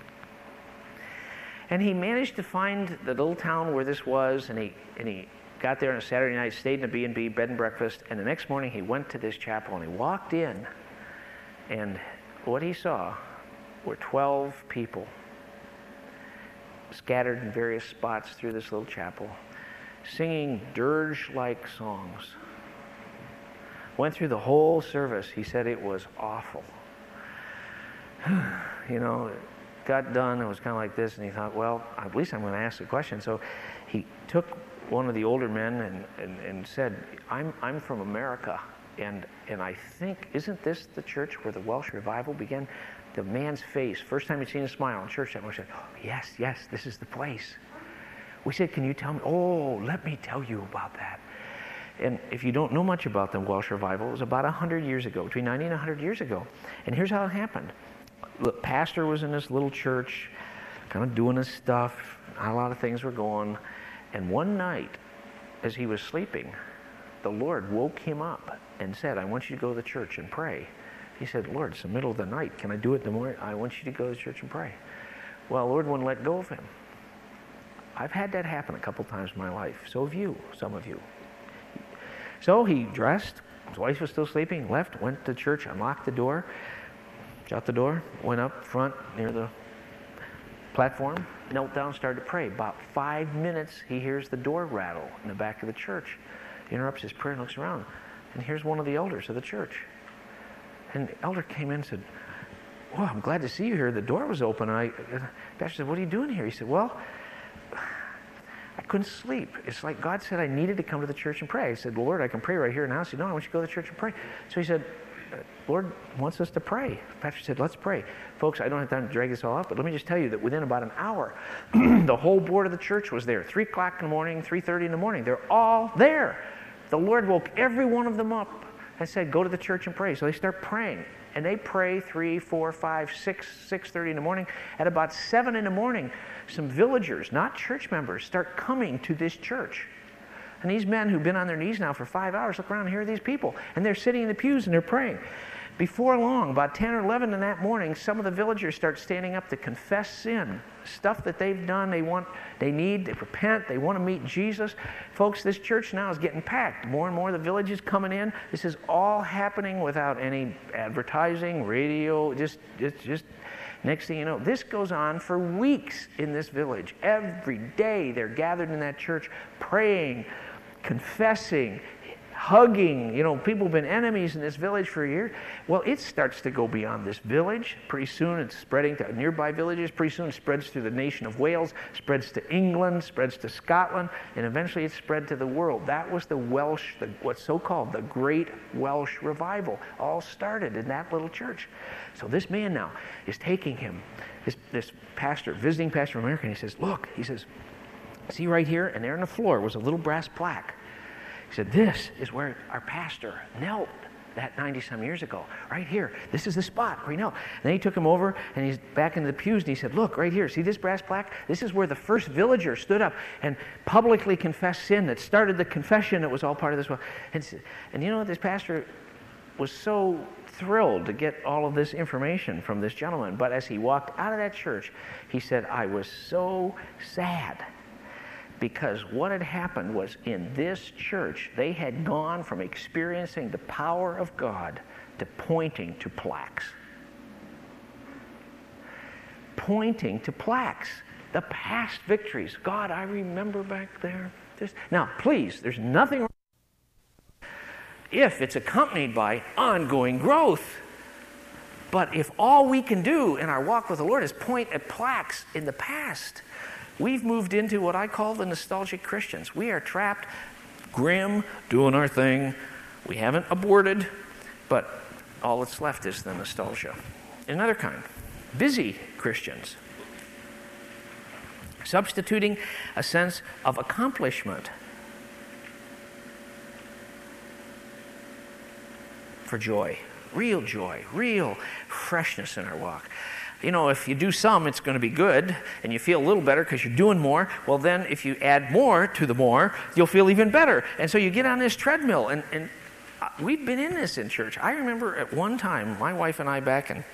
And he managed to find the little town where this was, and he and he got there on a Saturday night, stayed in a B and B, bed and breakfast, and the next morning he went to this chapel and he walked in, and what he saw were twelve people scattered in various spots through this little chapel, singing dirge-like songs. Went through the whole service. He said it was awful. You know, got done, it was kind of like this, and he thought, well, at least I'm going to ask the question. So he took one of the older men and, and, and said, I'm, I'm from America, and, and I think, isn't this the church where the Welsh revival began? The man's face, first time he'd seen a smile in church, that was said, oh, yes, yes, this is the place. We said, can you tell me? Oh, let me tell you about that. And if you don't know much about the Welsh revival, it was about one hundred years ago, between ninety and one hundred years ago. And here's how it happened. The pastor was in this little church, kind of doing his stuff. Not a lot of things were going. And one night, as he was sleeping, the Lord woke him up and said, I want you to go to the church and pray. He said, Lord, it's the middle of the night. Can I do it in the morning? I want you to go to church and pray. Well, the Lord wouldn't let go of him. I've had that happen a couple times in my life. So have you, some of you. So he dressed. His wife was still sleeping. Left, went to church, unlocked the door, shut the door, went up front near the platform, knelt down, started to pray. About five minutes, he hears the door rattle in the back of the church. He interrupts his prayer and looks around. And here's one of the elders of the church. And the elder came in and said, well, I'm glad to see you here. The door was open. I, the pastor said, what are you doing here? He said, well, I couldn't sleep. It's like God said I needed to come to the church and pray. I said, Lord, I can pray right here in the house. He said, no, I want you to go to the church and pray. So he said, Lord wants us to pray. The pastor said, let's pray. Folks, I don't have time to drag this all out, but let me just tell you that within about an hour, the whole board of the church was there. three o'clock in the morning, three thirty in the morning. They're all there. The Lord woke every one of them up and said, go to the church and pray. So they start praying. And they pray three, four, five, six, six thirty in the morning. At about seven in the morning, some villagers, not church members, start coming to this church. And these men who've been on their knees now for five hours look around and hear these people. And they're sitting in the pews and they're praying. Before long, about ten or eleven in that morning, some of the villagers start standing up to confess sin. Stuff that they've done, they want, they need, they repent, they want to meet Jesus. Folks, this church now is getting packed. More and more the villages coming in. This is all happening without any advertising, radio, just, just, just, next thing you know, this goes on for weeks in this village. Every day they're gathered in that church praying, confessing, hugging. You know, people have been enemies in this village for a year. Well, it starts to go beyond this village. Pretty soon it's spreading to nearby villages. Pretty soon it spreads through the nation of Wales, spreads to England, spreads to Scotland, and eventually it spread to the world. That was the Welsh, the, what's so-called the Great Welsh Revival. All started in that little church. So this man now is taking him, this, this pastor, visiting pastor from America, and he says, look, he says, see right here? And there on the floor was a little brass plaque. He said, this is where our pastor knelt that ninety-some years ago. Right here. This is the spot where he knelt. And then he took him over, and he's back into the pews, and he said, look, right here. See this brass plaque? This is where the first villager stood up and publicly confessed sin that started the confession that was all part of this. And, and you know what? This pastor was so thrilled to get all of this information from this gentleman. But as he walked out of that church, he said, I was so sad. Because what had happened was in this church, they had gone from experiencing the power of God to pointing to plaques. Pointing to plaques. The past victories. God, I remember back there. This. Now, please, there's nothing wrong if it's accompanied by ongoing growth. But if all we can do in our walk with the Lord is point at plaques in the past, we've moved into what I call the nostalgic Christians. We are trapped, grim, doing our thing. We haven't aborted, but all that's left is the nostalgia. Another kind, busy Christians. Substituting a sense of accomplishment for joy. Real joy, real freshness in our walk. You know, if you do some, it's going to be good, and you feel a little better because you're doing more. Well, then if you add more to the more, you'll feel even better. And so you get on this treadmill, and, and we've been in this in church. I remember at one time, my wife and I back in,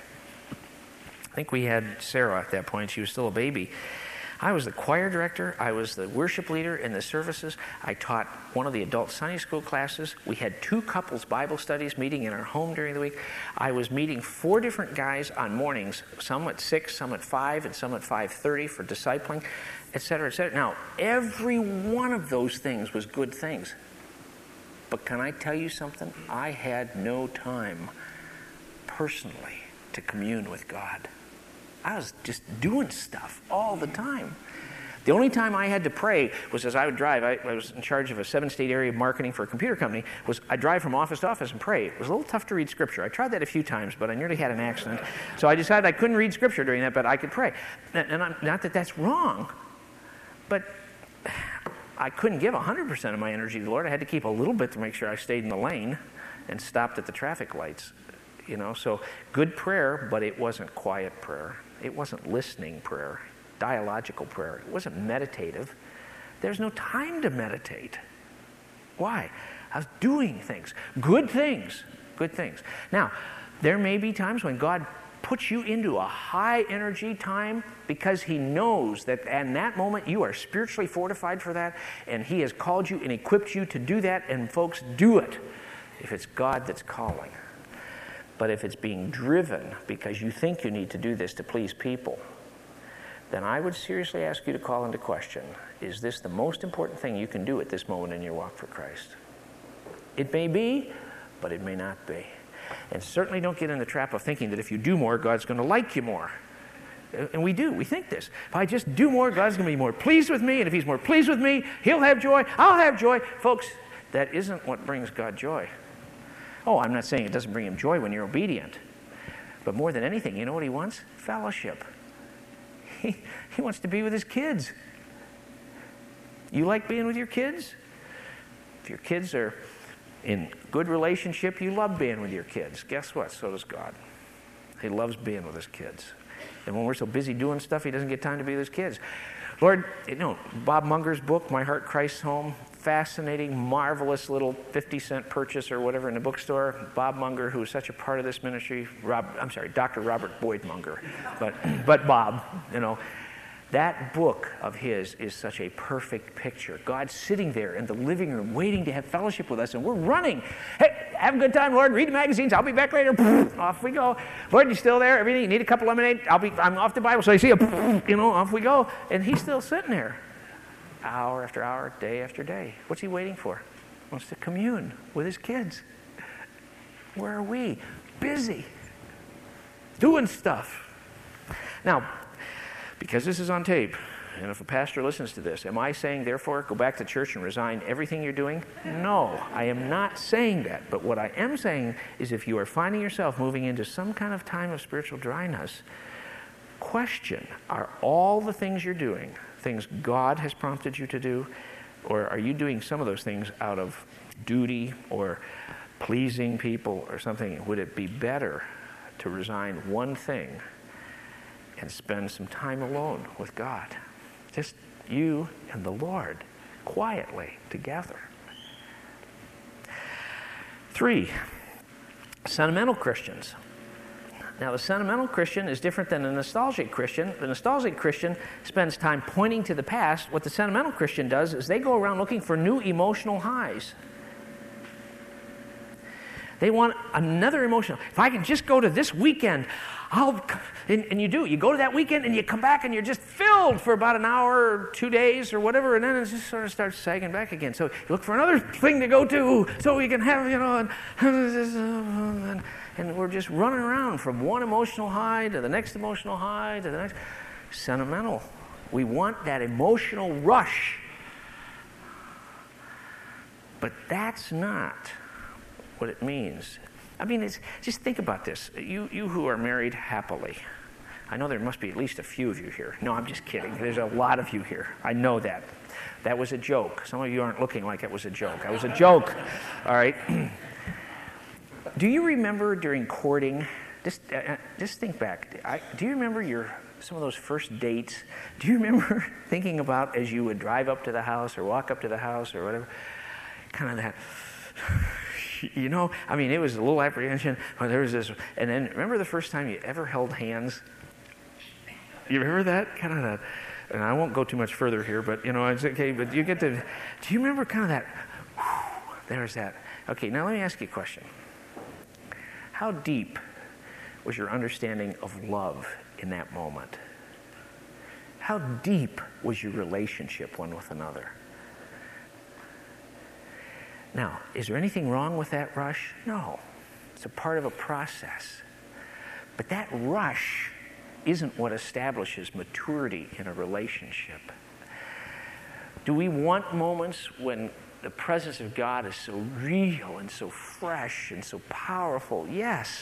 I think we had Sarah at that point. She was still a baby. I was the choir director. I was the worship leader in the services. I taught one of the adult Sunday school classes. We had two couples Bible studies meeting in our home during the week. I was meeting four different guys on mornings, some at six, some at five, and some at five thirty for discipling, et cetera, et cetera. Now, every one of those things was good things. But can I tell you something? I had no time personally to commune with God. I was just doing stuff all the time. The only time I had to pray was as I would drive. I, I was in charge of a seven-state area of marketing for a computer company. Was I'd drive from office to office and pray. It was a little tough to read Scripture. I tried that a few times, but I nearly had an accident. So I decided I couldn't read Scripture during that, but I could pray. And, and I'm, not that that's wrong, but I couldn't give one hundred percent of my energy to the Lord. I had to keep a little bit to make sure I stayed in the lane and stopped at the traffic lights. You know, so good prayer, but it wasn't quiet prayer. It wasn't listening prayer, dialogical prayer. It wasn't meditative. There's no time to meditate. Why? I was doing things, good things, good things. Now, there may be times when God puts you into a high energy time because He knows that in that moment you are spiritually fortified for that, and He has called you and equipped you to do that, and folks, do it if it's God that's calling. But if it's being driven because you think you need to do this to please people, then I would seriously ask you to call into question, is this the most important thing you can do at this moment in your walk for Christ? It may be, but it may not be. And certainly don't get in the trap of thinking that if you do more, God's going to like you more. And we do. We think this. If I just do more, God's going to be more pleased with me, and if He's more pleased with me, He'll have joy, I'll have joy. Folks, that isn't what brings God joy. Oh, I'm not saying it doesn't bring Him joy when you're obedient. But more than anything, you know what He wants? Fellowship. He, he wants to be with His kids. You like being with your kids? If your kids are in good relationship, you love being with your kids. Guess what? So does God. He loves being with His kids. And when we're so busy doing stuff, He doesn't get time to be with His kids. Lord, you know, Bob Munger's book, My Heart, Christ's Home, fascinating, marvelous little fifty cent purchase or whatever in the bookstore. Bob Munger, who is such a part of this ministry, Rob, I'm sorry, Doctor Robert Boyd Munger, but, but Bob, you know, that book of his is such a perfect picture. God's sitting there in the living room waiting to have fellowship with us, and we're running. Hey, have a good time, Lord. Read the magazines. I'll be back later. Off we go. Lord, you still there? Everything? You need a cup of lemonade? I'll be, I'm off the Bible, so I see you. You know, off we go. And He's still sitting there. Hour after hour, day after day. What's He waiting for? He wants to commune with His kids. Where are we? Busy. Doing stuff. Now, because this is on tape, and if a pastor listens to this, am I saying, therefore, go back to church and resign everything you're doing? No, I am not saying that. But what I am saying is if you are finding yourself moving into some kind of time of spiritual dryness, question, are all the things you're doing things God has prompted you to do, or are you doing some of those things out of duty or pleasing people or something? Would it be better to resign one thing and spend some time alone with God? Just you and the Lord, quietly together. Three, sentimental Christians. Now, the sentimental Christian is different than the nostalgic Christian. The nostalgic Christian spends time pointing to the past. What the sentimental Christian does is they go around looking for new emotional highs. They want another emotional. If I can just go to this weekend, I'll, and, and you do. You go to that weekend and you come back and you're just filled for about an hour or two days or whatever, and then it just sort of starts sagging back again. So you look for another thing to go to so we can have, you know, and, and, and we're just running around from one emotional high to the next emotional high to the next. Sentimental. We want that emotional rush. But that's not what it means. I mean, it's, just think about this. You, you who are married happily. I know there must be at least a few of you here. No, I'm just kidding. There's a lot of you here. I know that. That was a joke. Some of you aren't looking like it was a joke. That was a joke. All right. Do you remember during courting, just, uh, just think back. I, do you remember your some of those first dates? Do you remember thinking about as you would drive up to the house or walk up to the house or whatever, kind of that, you know, I mean, it was a little apprehension, but there was this, and then remember the first time you ever held hands? You remember that? Kind of that, and I won't go too much further here, but, you know, it's okay, but you get to, do you remember kind of that, whew, there's that. Okay, now let me ask you a question. How deep was your understanding of love in that moment? How deep was your relationship one with another? Now, is there anything wrong with that rush? No. It's a part of a process. But that rush isn't what establishes maturity in a relationship. Do we want moments when the presence of God is so real and so fresh and so powerful? Yes.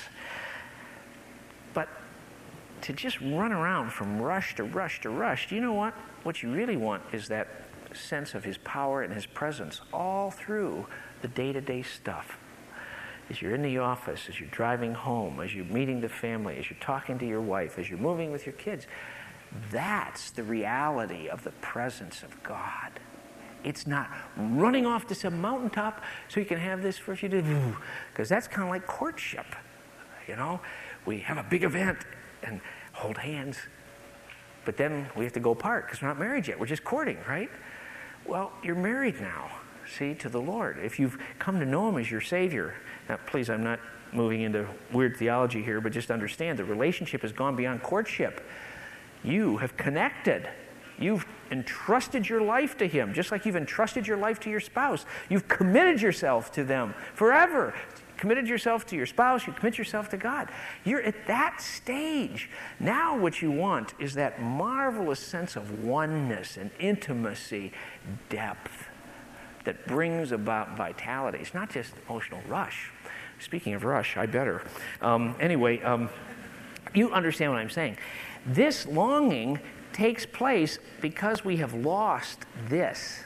But to just run around from rush to rush to rush, do you know what? What you really want is that sense of His power and His presence all through the day-to-day stuff. As you're in the office, as you're driving home, as you're meeting the family, as you're talking to your wife, as you're moving with your kids. That's the reality of the presence of God. It's not running off to some mountaintop so you can have this for a few days, because that's kind of like courtship. You know, we have a big event and hold hands, but then we have to go apart because we're not married yet. We're just courting, right? Well, you're married now, see, to the Lord. If you've come to know Him as your Savior. Now, please, I'm not moving into weird theology here, but just understand the relationship has gone beyond courtship. You have connected. You've entrusted your life to Him, just like you've entrusted your life to your spouse. You've committed yourself to them forever. Committed yourself to your spouse, you commit yourself to God. You're at that stage. Now what you want is that marvelous sense of oneness and intimacy, depth, that brings about vitality. It's not just emotional rush. Speaking of rush, I better. Um, anyway, um, you understand what I'm saying. This longing takes place because we have lost this.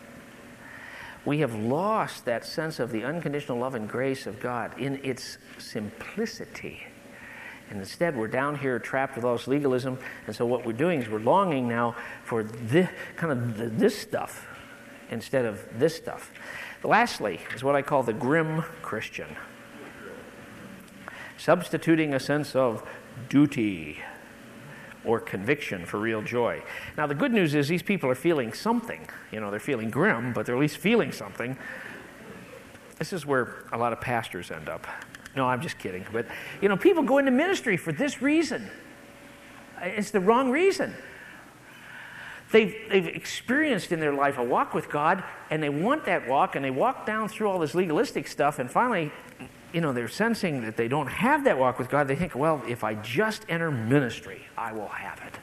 We have lost that sense of the unconditional love and grace of God in its simplicity. And instead, we're down here trapped with all this legalism. And so what we're doing is we're longing now for this, kind of the, this stuff instead of this stuff. Lastly is what I call the grim Christian. Substituting a sense of duty or conviction for real joy. Now, the good news is these people are feeling something. You know, they're feeling grim, but they're at least feeling something. This is where a lot of pastors end up. No, I'm just kidding. But, you know, people go into ministry for this reason. It's the wrong reason. They've, they've experienced in their life a walk with God, and they want that walk, and they walk down through all this legalistic stuff, and finally, you know, they're sensing that they don't have that walk with God. They think, well, if I just enter ministry, I will have it.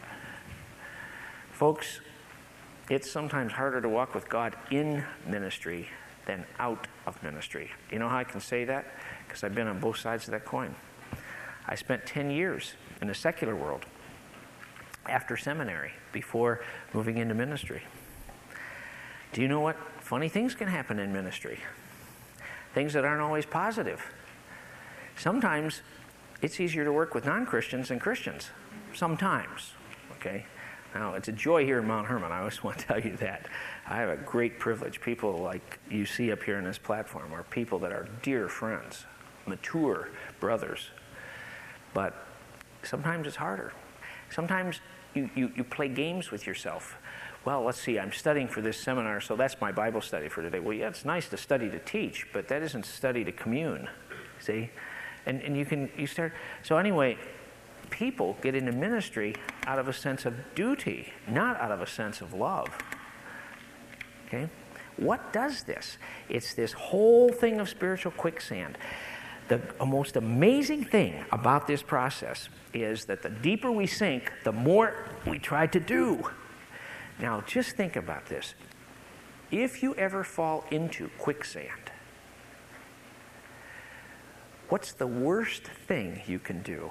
Folks, it's sometimes harder to walk with God in ministry than out of ministry. You know how I can say that? Because I've been on both sides of that coin. I spent ten years in the secular world after seminary before moving into ministry. Do you know what? Funny things can happen in ministry. Things that aren't always positive. Sometimes it's easier to work with non-Christians than Christians. Sometimes, okay? Now, it's a joy here in Mount Hermon. I always want to tell you that. I have a great privilege. People like you see up here in this platform are people that are dear friends, mature brothers. But sometimes it's harder. Sometimes you, you, you play games with yourself. well, let's see, I'm studying for this seminar, so that's my Bible study for today. Well, yeah, it's nice to study to teach, but that isn't study to commune, see? And, and you can, you start, so anyway, people get into ministry out of a sense of duty, not out of a sense of love, okay? What does this? It's this whole thing of spiritual quicksand. The most amazing thing about this process is that the deeper we sink, the more we try to do. Now, just think about this. If you ever fall into quicksand, what's the worst thing you can do?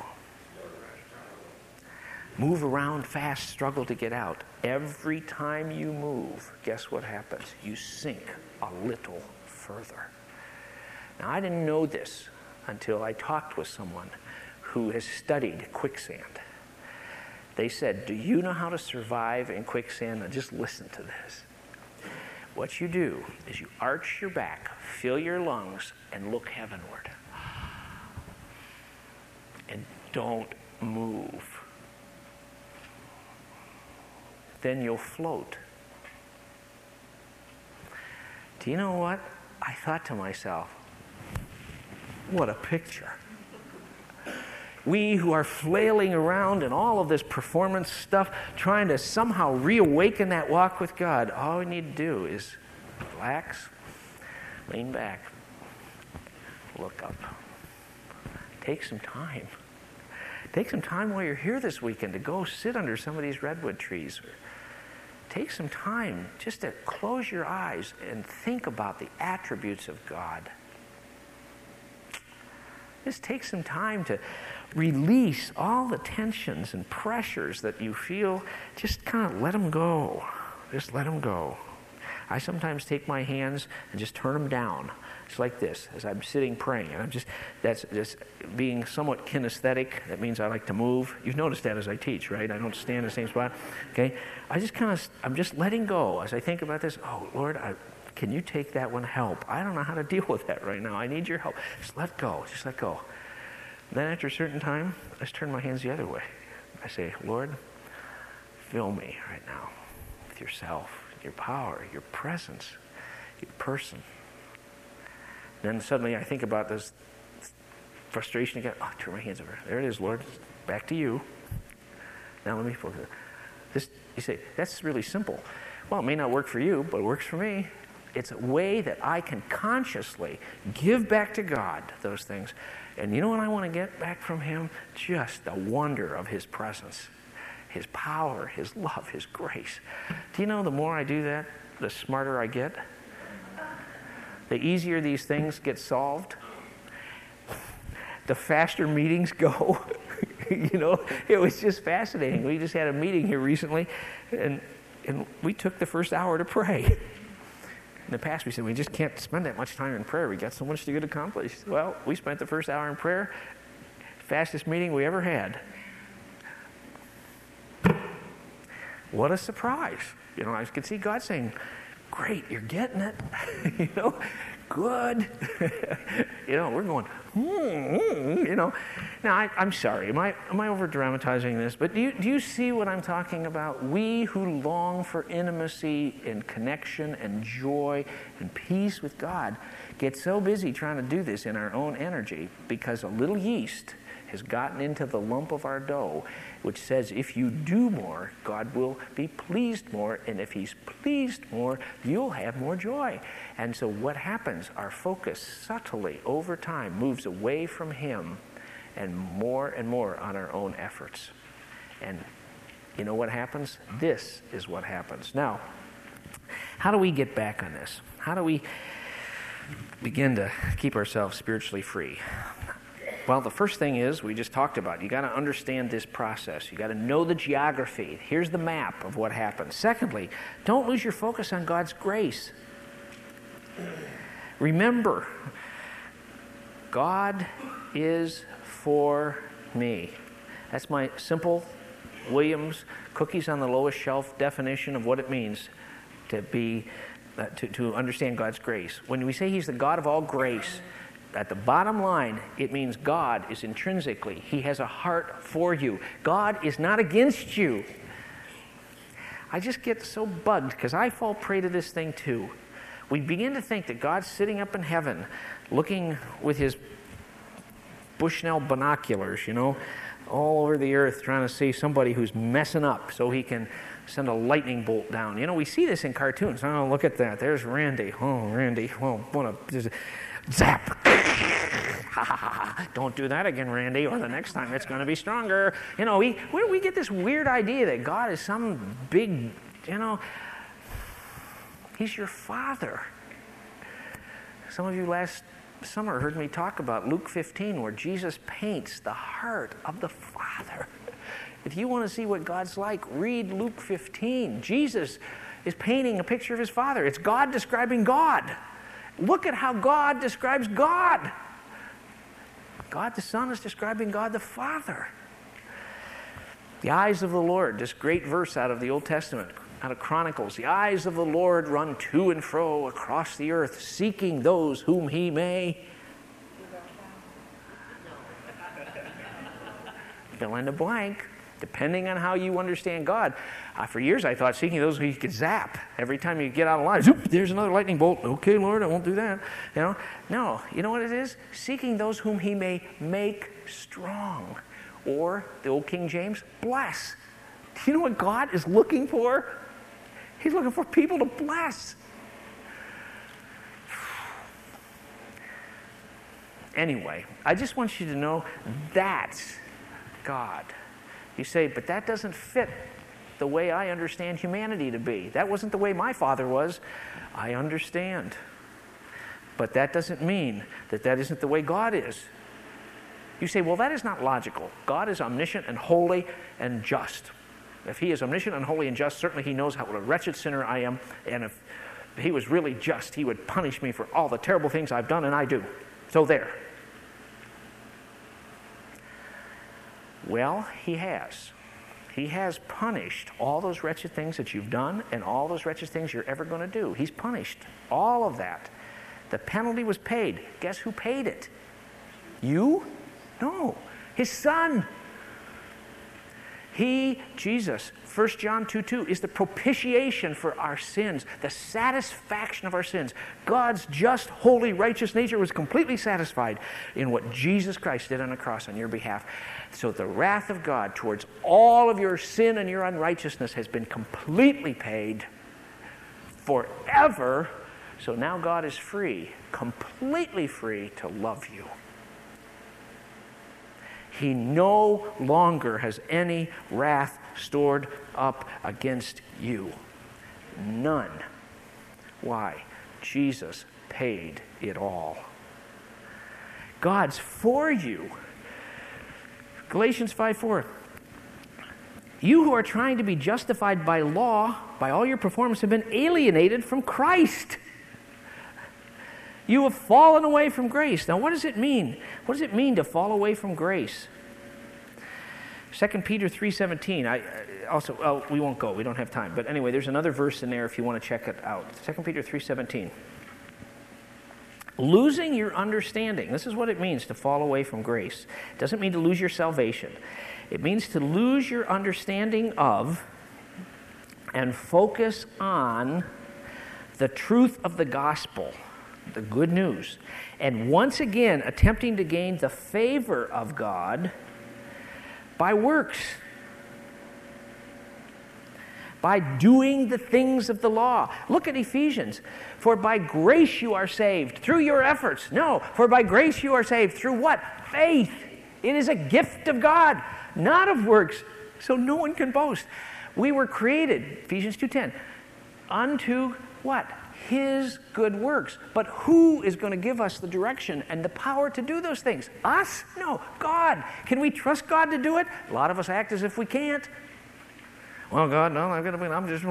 Move around fast, struggle to get out. Every time you move, guess what happens? You sink a little further. Now, I didn't know this until I talked with someone who has studied quicksand. They said, do you know how to survive in quicksand? Now just listen to this. What you do is you arch your back, fill your lungs, and look heavenward. And don't move. Then you'll float. Do you know what? I thought to myself, what a picture. We who are flailing around in all of this performance stuff, trying to somehow reawaken that walk with God, all we need to do is relax, lean back, look up. Take some time. Take some time while you're here this weekend to go sit under some of these redwood trees. Take some time just to close your eyes and think about the attributes of God. Just take some time to release all the tensions and pressures that you feel. Just kind of let them go. Just let them go. I sometimes take my hands and just turn them down. It's like this, as I'm sitting praying, and I'm just, that's just being somewhat kinesthetic. That means I like to move. You've noticed that as I teach, right? I don't stand in the same spot, okay? I just kind of, I'm just letting go as I think about this. Oh, Lord, I, can you take that one? Help. I don't know how to deal with that right now. I need your help. Just let go. Just let go. Then after a certain time, I just turn my hands the other way. I say, Lord, fill me right now with yourself, your power, your presence, your person. Then suddenly I think about this frustration again. Oh, turn my hands over. There it is, Lord. Back to you. Now let me focus. This, you say, that's really simple. Well, it may not work for you, but it works for me. It's a way that I can consciously give back to God those things. And you know what I want to get back from Him? Just the wonder of His presence, His power, His love, His grace. Do you know the more I do that, the smarter I get? The easier these things get solved, the faster meetings go. You know, it was just fascinating. We just had a meeting here recently, and and we took the first hour to pray. In the past, we said we just can't spend that much time in prayer. We got so much to get accomplished. Well, we spent the first hour in prayer, fastest meeting we ever had. What a surprise! You know, I could see God saying, great, you're getting it. You know, good. You know, we're going, hmm, you know. Now, I, I'm sorry, am I am I over dramatizing this? But do you, do you see what I'm talking about? We who long for intimacy and connection and joy and peace with God get so busy trying to do this in our own energy because a little yeast has gotten into the lump of our dough, which says if you do more, God will be pleased more, and if He's pleased more, you'll have more joy. And so what happens? Our focus subtly over time moves away from Him and more and more on our own efforts. And you know what happens? This is what happens. Now, how do we get back on this? How do we begin to keep ourselves spiritually free? Well, the first thing is, we just talked about, you got to understand this process. You got to know the geography. Here's the map of what happens. Secondly, don't lose your focus on God's grace. Remember, God is for me. That's my simple Williams cookies on the lowest shelf definition of what it means to be, uh, to, to understand God's grace. When we say He's the God of all grace, at the bottom line, it means God is intrinsically, He has a heart for you. God is not against you. I just get so bugged because I fall prey to this thing too. We begin to think that God's sitting up in heaven looking with his Bushnell binoculars, you know, all over the earth trying to see somebody who's messing up so he can send a lightning bolt down. You know, we see this in cartoons. Oh, look at that. There's Randy. Oh, Randy. Oh, what a... Zap. Don't do that again, Randy, or the next time it's going to be stronger. You know, we, we get this weird idea that God is some big, you know, he's your Father. Some of you last summer heard me talk about Luke fifteen, where Jesus paints the heart of the Father. If you want to see what God's like, read Luke fifteen. Jesus is painting a picture of his Father. It's God describing God. Look at how God describes God. God the Son is describing God the Father. The eyes of the Lord, this great verse out of the Old Testament, out of Chronicles. The eyes of the Lord run to and fro across the earth, seeking those whom he may fill in the blank, depending on how you understand God. Uh, for years I thought seeking those who you could zap. Every time you get out of line, zoop, there's another lightning bolt. Okay, Lord, I won't do that. You know? No, you know what it is? Seeking those whom he may make strong. Or, the old King James, bless. Do you know what God is looking for? He's looking for people to bless. Anyway, I just want you to know that's God. You say, but that doesn't fit the way I understand humanity to be. That wasn't the way my father was. I understand. But that doesn't mean that that isn't the way God is. You say, well, that is not logical. God is omniscient and holy and just. If he is omniscient and holy and just, certainly he knows how what a wretched sinner I am. And if he was really just, he would punish me for all the terrible things I've done, and I do. So there. Well, he has. He has punished all those wretched things that you've done and all those wretched things you're ever going to do. He's punished all of that. The penalty was paid. Guess who paid it? You? No. His Son. He, Jesus, First John two two, is the propitiation for our sins, the satisfaction of our sins. God's just, holy, righteous nature was completely satisfied in what Jesus Christ did on the cross on your behalf. So the wrath of God towards all of your sin and your unrighteousness has been completely paid forever. So now God is free, completely free to love you. He no longer has any wrath stored up against you. None. Why? Jesus paid it all. God's for you. Galatians five four. You who are trying to be justified by law, by all your performance, have been alienated from Christ. You have fallen away from grace. Now, what does it mean? What does it mean to fall away from grace? Second Peter three seventeen. I also, oh, we won't go. We don't have time. But anyway, there's another verse in there if you want to check it out. Second Peter three seventeen. Losing your understanding. This is what it means to fall away from grace. It doesn't mean to lose your salvation. It means to lose your understanding of and focus on the truth of the gospel, the good news, and once again attempting to gain the favor of God by works, by doing the things of the law. Look at Ephesians. For by grace you are saved through your efforts. No, for by grace you are saved through what? Faith. It is a gift of God, not of works, so no one can boast. We were created, Ephesians two ten, unto what? His good works. But who is going to give us the direction and the power to do those things? Us? No, God. Can we trust God to do it? A lot of us act as if we can't. Well, God, no, I'm going to be, I'm just,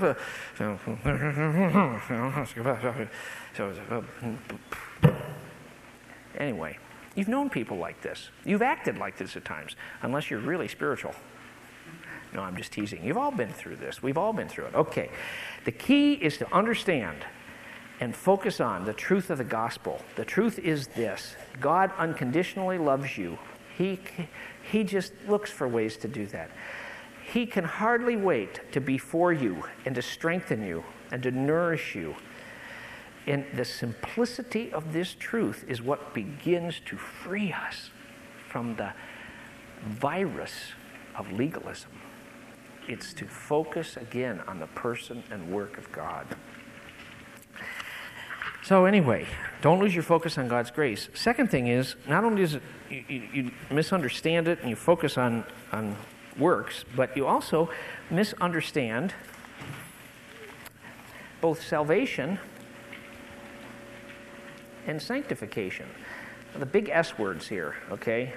anyway, you've known people like this. You've acted like this at times, unless you're really spiritual. No, I'm just teasing. You've all been through this. We've all been through it. Okay. The key is to understand and focus on the truth of the gospel. The truth is this. God unconditionally loves you. He, he just looks for ways to do that. He can hardly wait to be for you and to strengthen you and to nourish you. And the simplicity of this truth is what begins to free us from the virus of legalism. It's to focus again on the person and work of God. So anyway, don't lose your focus on God's grace. Second thing is, not only is it you, you, you misunderstand it and you focus on, on works, but you also misunderstand both salvation and sanctification. Now, the big S words here, okay?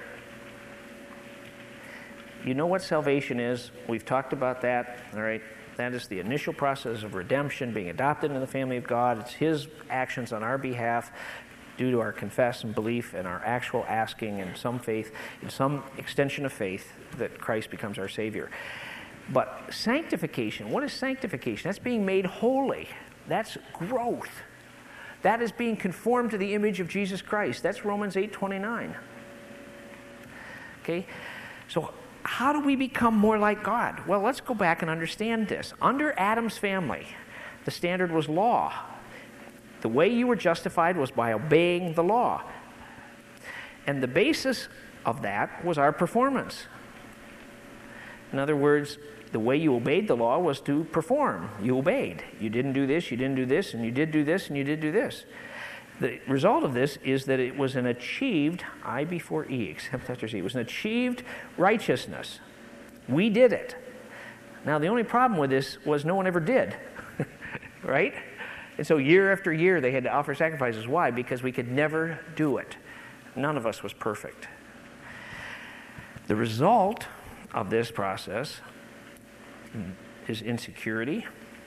You know what salvation is. We've talked about that, all right? That is the initial process of redemption, being adopted into the family of God. It's His actions on our behalf due to our confess and belief and our actual asking and some faith, in some extension of faith, that Christ becomes our Savior. But sanctification, what is sanctification? That's being made holy. That's growth. That is being conformed to the image of Jesus Christ. That's Romans eight twenty-nine. Okay? So how do we become more like God? Well, let's go back and understand this. Under Adam's family, the standard was law. The way you were justified was by obeying the law. And the basis of that was our performance. In other words, the way you obeyed the law was to perform. You obeyed. You didn't do this, you didn't do this, and you did do this, and you did do this. The result of this is that it was an achieved, I before E, except after C, it was an achieved righteousness. We did it. Now, the only problem with this was no one ever did, right? And so year after year, they had to offer sacrifices. Why? Because we could never do it. None of us was perfect. The result of this process is insecurity.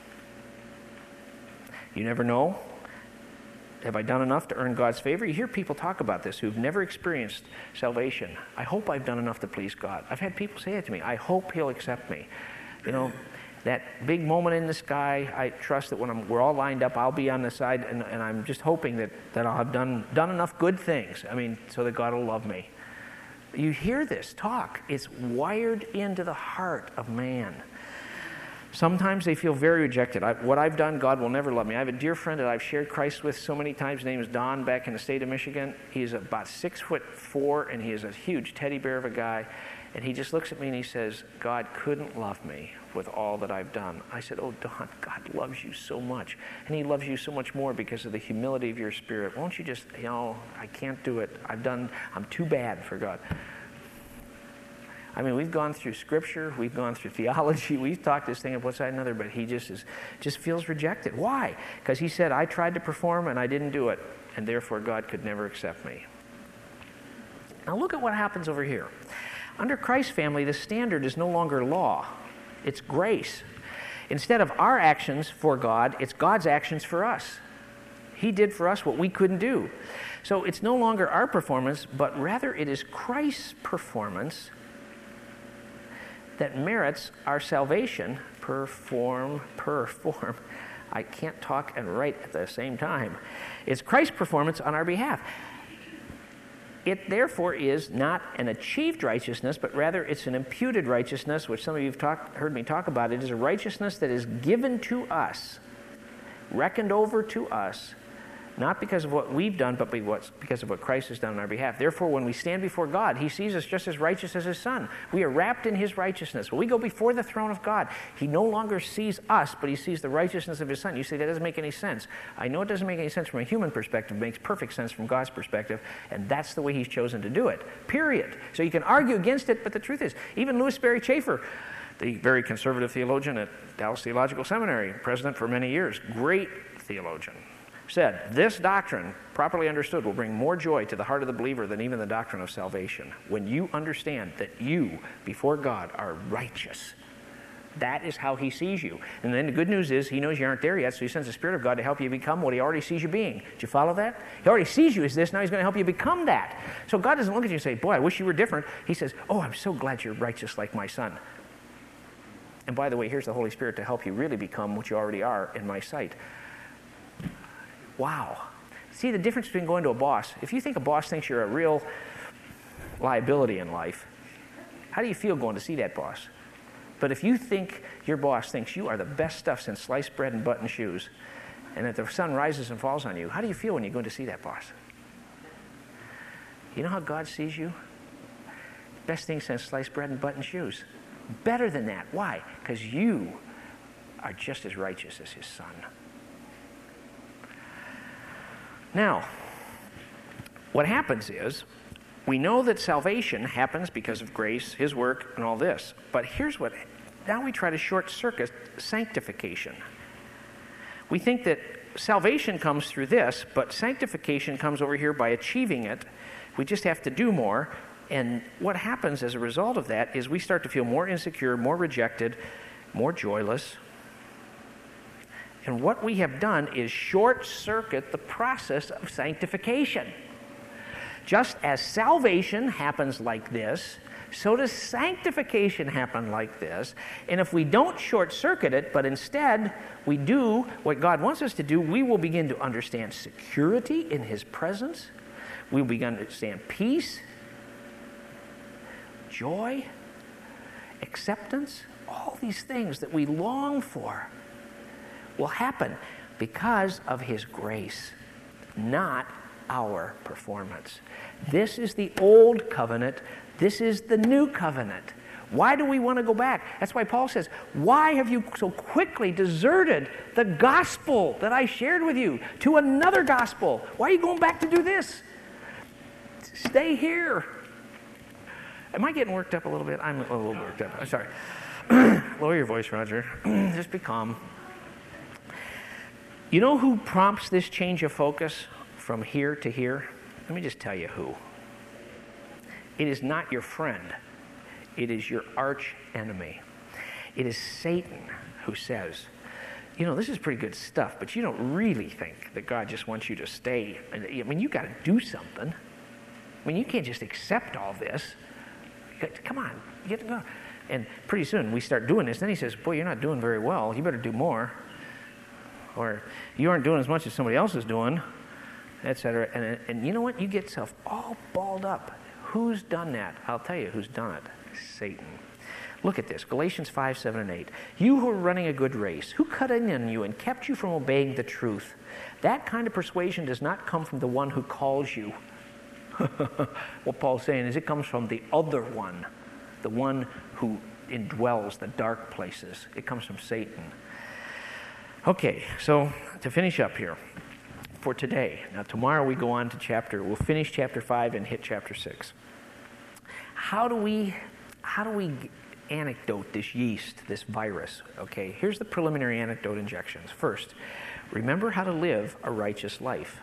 You never know. Have I done enough to earn God's favor? You hear people talk about this who've never experienced salvation. I hope I've done enough to please God. I've had people say it to me. I hope He'll accept me. You know, that big moment in the sky, I trust that when I'm, we're all lined up, I'll be on the side, and, and I'm just hoping that, that I'll have done, done enough good things, I mean, so that God will love me. You hear this talk. It's wired into the heart of man. Sometimes they feel very rejected. I, what I've done, God will never love me. I have a dear friend that I've shared Christ with so many times. His name is Don, back in the state of Michigan. He's about six foot four, and he is a huge teddy bear of a guy. And he just looks at me and he says, God couldn't love me with all that I've done. I said, oh, Don, God loves you so much. And He loves you so much more because of the humility of your spirit. Won't you just, you know, I can't do it. I've done, I'm too bad for God. I mean, we've gone through Scripture, we've gone through theology, we've talked this thing of one side and another, but he just is, just feels rejected. Why? Because he said, I tried to perform and I didn't do it, and therefore God could never accept me. Now look at what happens over here. Under Christ's family, the standard is no longer law, it's grace. Instead of our actions for God, it's God's actions for us. He did for us what we couldn't do. So it's no longer our performance, but rather it is Christ's performance that merits our salvation. Perform, perform. I can't talk and write at the same time. It's Christ's performance on our behalf. It therefore is not an achieved righteousness, but rather it's an imputed righteousness, which some of you have talk, heard me talk about. It is a righteousness that is given to us, reckoned over to us, not because of what we've done, but because of what Christ has done on our behalf. Therefore, when we stand before God, He sees us just as righteous as His Son. We are wrapped in His righteousness. When we go before the throne of God, He no longer sees us, but He sees the righteousness of His Son. You say, that doesn't make any sense. I know it doesn't make any sense from a human perspective. It makes perfect sense from God's perspective, and that's the way He's chosen to do it, period. So you can argue against it, but the truth is, even Louis Sperry Chafer, the very conservative theologian at Dallas Theological Seminary, president for many years, great theologian, said, this doctrine, properly understood, will bring more joy to the heart of the believer than even the doctrine of salvation. When you understand that you, before God, are righteous, that is how He sees you. And then the good news is He knows you aren't there yet, so He sends the Spirit of God to help you become what He already sees you being. Did you follow that? He already sees you as this, now He's going to help you become that. So God doesn't look at you and say, boy, I wish you were different. He says, oh, I'm so glad you're righteous like my Son. And by the way, here's the Holy Spirit to help you really become what you already are in my sight. Wow. See the difference between going to a boss. If you think a boss thinks you're a real liability in life, how do you feel going to see that boss? But if you think your boss thinks you are the best stuff since sliced bread and button shoes, and that the sun rises and falls on you, how do you feel when you go in to see that boss? You know how God sees you? Best thing since sliced bread and button shoes. Better than that. Why? Because you are just as righteous as his son. Now, what happens is, we know that salvation happens because of grace, his work, and all this. But here's what, now we try to short circuit sanctification. We think that salvation comes through this, but sanctification comes over here by achieving it. We just have to do more. And what happens as a result of that is we start to feel more insecure, more rejected, more joyless. And what we have done is short circuit the process of sanctification. Just as salvation happens like this, so does sanctification happen like this. And if we don't short circuit it, but instead we do what God wants us to do, we will begin to understand security in his presence. We will begin to understand peace, joy, acceptance. All these things that we long for will happen because of his grace, not our performance. This is the old covenant. This is the new covenant. Why do we want to go back? That's why Paul says, why have you so quickly deserted the gospel that I shared with you to another gospel? Why are you going back to do this? Stay here. Am I getting worked up a little bit? I'm a little worked up. I'm sorry. Lower your voice, Roger. Just be calm. You know who prompts this change of focus from here to here? Let me just tell you who. It is not your friend. It is your arch enemy. It is Satan who says, you know, this is pretty good stuff, but you don't really think that God just wants you to stay. I mean, you got to do something. I mean, you can't just accept all this. Come on, get to go. And pretty soon we start doing this. Then he says, boy, you're not doing very well. You better do more. Or you aren't doing as much as somebody else is doing, et cetera. And, and you know what? You get yourself all balled up. Who's done that? I'll tell you who's done it. Satan. Look at this, Galatians five, seven, and eight. You who are running a good race, who cut in on you and kept you from obeying the truth? That kind of persuasion does not come from the one who calls you. What Paul's saying is it comes from the other one, the one who indwells the dark places. It comes from Satan. Okay, so to finish up here for today. Now tomorrow we go on to chapter, we'll finish chapter five and hit chapter six. How do we, how do we antidote this yeast, this virus? Okay, here's the preliminary antidote injections. First, remember how to live a righteous life.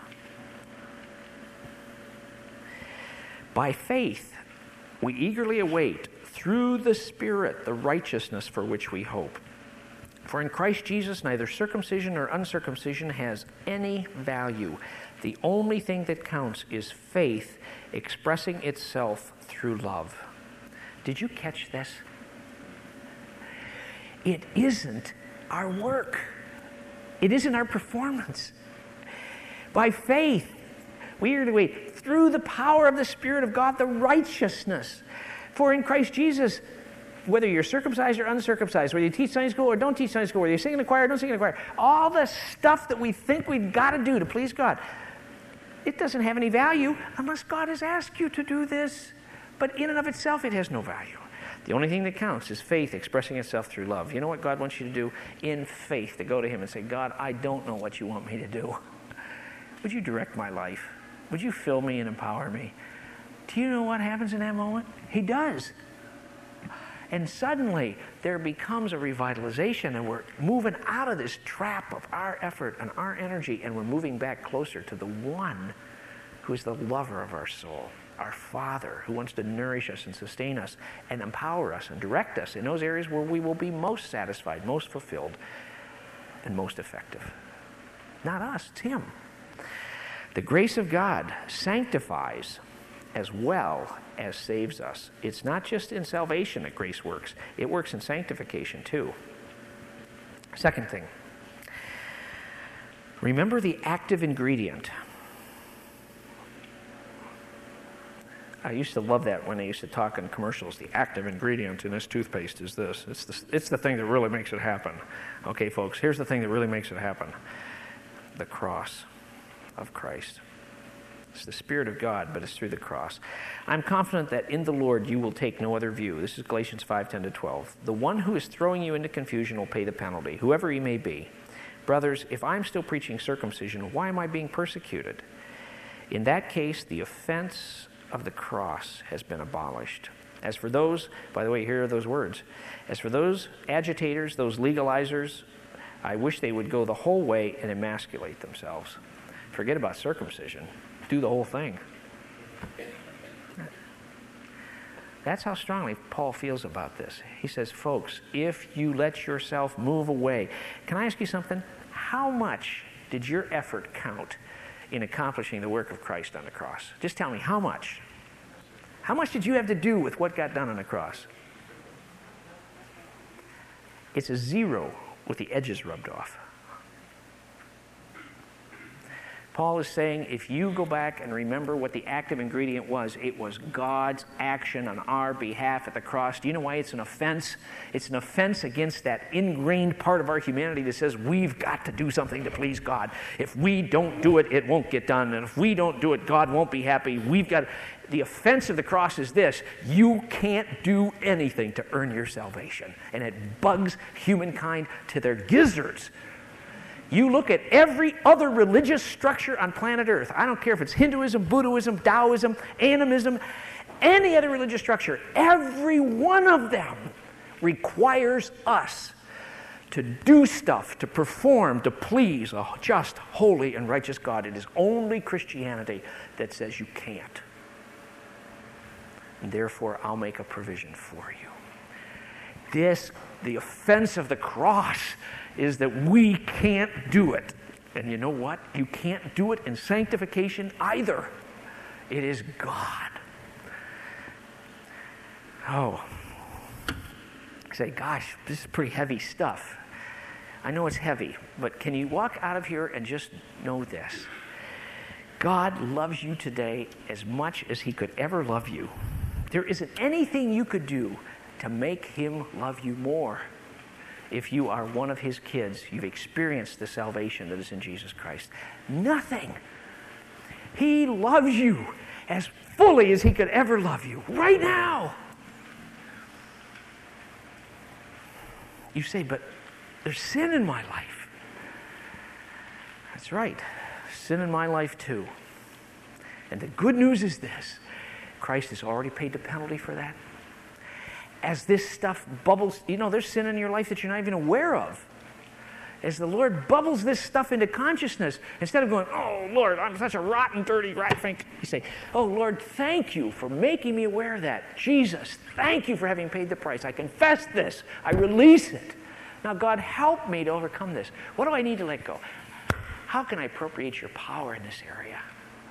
By faith, we eagerly await through the Spirit the righteousness for which we hope. For in Christ Jesus, neither circumcision nor uncircumcision has any value. The only thing that counts is faith expressing itself through love. Did you catch this? It isn't our work. It isn't our performance. By faith, we are to wait through the power of the Spirit of God, the righteousness. For in Christ Jesus, whether you're circumcised or uncircumcised, whether you teach Sunday school or don't teach Sunday school, whether you sing in the choir or don't sing in the choir, all the stuff that we think we've got to do to please God, it doesn't have any value unless God has asked you to do this. But in and of itself, it has no value. The only thing that counts is faith expressing itself through love. You know what God wants you to do? In faith, to go to him and say, God, I don't know what you want me to do. Would you direct my life? Would you fill me and empower me? Do you know what happens in that moment? He does. And suddenly, there becomes a revitalization, and we're moving out of this trap of our effort and our energy, and we're moving back closer to the one who is the lover of our soul, our Father, who wants to nourish us and sustain us and empower us and direct us in those areas where we will be most satisfied, most fulfilled, and most effective. Not us, it's him. The grace of God sanctifies as well as saves us. It's not just in salvation that grace works. It works in sanctification too. Second thing, remember the active ingredient I used to love that when they used to talk in commercials. The active ingredient in this toothpaste is this. It's the, it's the thing that really makes it happen. Okay, folks, here's the thing that really makes it happen. The cross of Christ. It's the Spirit of God, but it's through the cross. I'm confident that in the Lord you will take no other view. This is Galatians five, ten to twelve. The one who is throwing you into confusion will pay the penalty, whoever he may be. Brothers, if I'm still preaching circumcision, why am I being persecuted? In that case, the offense of the cross has been abolished. As for those, by the way, here are those words. As for those agitators, those legalizers, I wish they would go the whole way and emasculate themselves. Forget about circumcision. Do the whole thing. That's how strongly Paul feels about this. He says, folks, if you let yourself move away. Can I ask you something? How much did your effort count in accomplishing the work of Christ on the cross? Just tell me, how much? How much did you have to do with what got done on the cross? It's a zero with the edges rubbed off. Paul is saying, if you go back and remember what the active ingredient was, it was God's action on our behalf at the cross. Do you know why it's an offense? It's an offense against that ingrained part of our humanity that says we've got to do something to please God. If we don't do it, it won't get done. And if we don't do it, God won't be happy. We've got the offense of the cross is this: you can't do anything to earn your salvation. And it bugs humankind to their gizzards. You look at every other religious structure on planet Earth. I don't care if it's Hinduism, Buddhism, Taoism, animism, any other religious structure. Every one of them requires us to do stuff, to perform, to please a just, holy, and righteous God. It is only Christianity that says you can't. And therefore, I'll make a provision for you. This, the offense of the cross, is that we can't do it. And you know what? You can't do it in sanctification either. It is God. Oh. Say, gosh, this is pretty heavy stuff. I know it's heavy, but can you walk out of here and just know this? God loves you today as much as he could ever love you. There isn't anything you could do to make him love you more. If you are one of his kids, you've experienced the salvation that is in Jesus Christ. Nothing. He loves you as fully as he could ever love you right now. You say, but there's sin in my life. That's right. Sin in my life too. And the good news is this: Christ has already paid the penalty for that. As this stuff bubbles, you know, there's sin in your life that you're not even aware of. As the Lord bubbles this stuff into consciousness, instead of going, oh, Lord, I'm such a rotten, dirty rat fink, you say, oh, Lord, thank you for making me aware of that. Jesus, thank you for having paid the price. I confess this. I release it. Now, God, help me to overcome this. What do I need to let go? How can I appropriate your power in this area?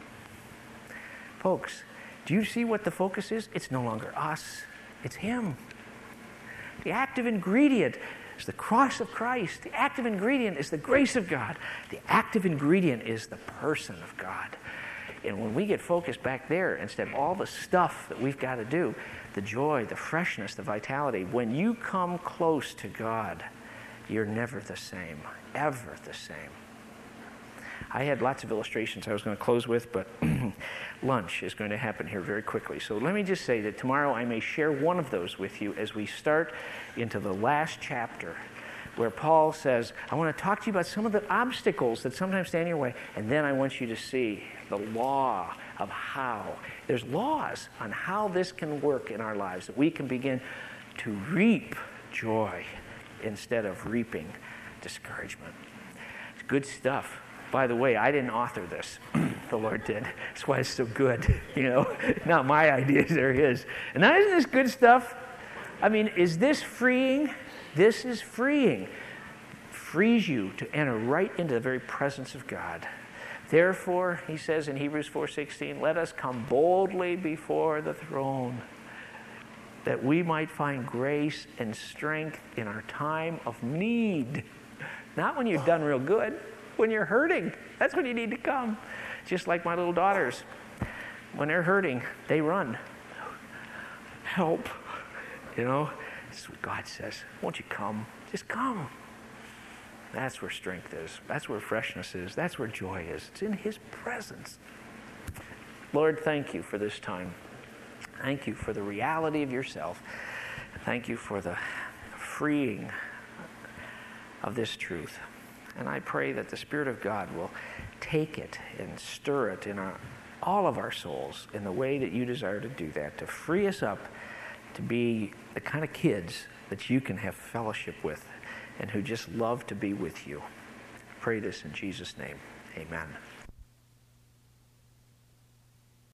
Folks, do you see what the focus is? It's no longer us. It's him. The active ingredient is the cross of Christ. The active ingredient is the grace of God. The active ingredient is the person of God. And when we get focused back there, instead of all the stuff that we've got to do, the joy, the freshness, the vitality, when you come close to God, you're never the same, ever the same. I had lots of illustrations I was going to close with, but lunch is going to happen here very quickly. So let me just say that tomorrow I may share one of those with you as we start into the last chapter, where Paul says, I want to talk to you about some of the obstacles that sometimes stand in your way, and then I want you to see the law of how. There's laws on how this can work in our lives, that we can begin to reap joy instead of reaping discouragement. It's good stuff. By the way, I didn't author this. The Lord did. That's why it's so good. You know, not my ideas, they're his. And now, isn't this good stuff? I mean, is this freeing? This is freeing. Frees you to enter right into the very presence of God. Therefore, he says in Hebrews four sixteen, let us come boldly before the throne, that we might find grace and strength in our time of need. Not when you've done real good. When you're hurting, that's when you need to come. Just like my little daughters. when they're hurting, they run. Help. You know, that's what God says. Won't you come? Just come. That's where strength is. That's where freshness is. That's where joy is. It's in His presence. Lord, thank you for this time. Thank you for the reality of yourself. Thank you for the freeing of this truth. And I pray that the Spirit of God will take it and stir it in our, all of our souls in the way that you desire to do that, to free us up to be the kind of kids that you can have fellowship with and who just love to be with you. I pray this in Jesus' name. Amen.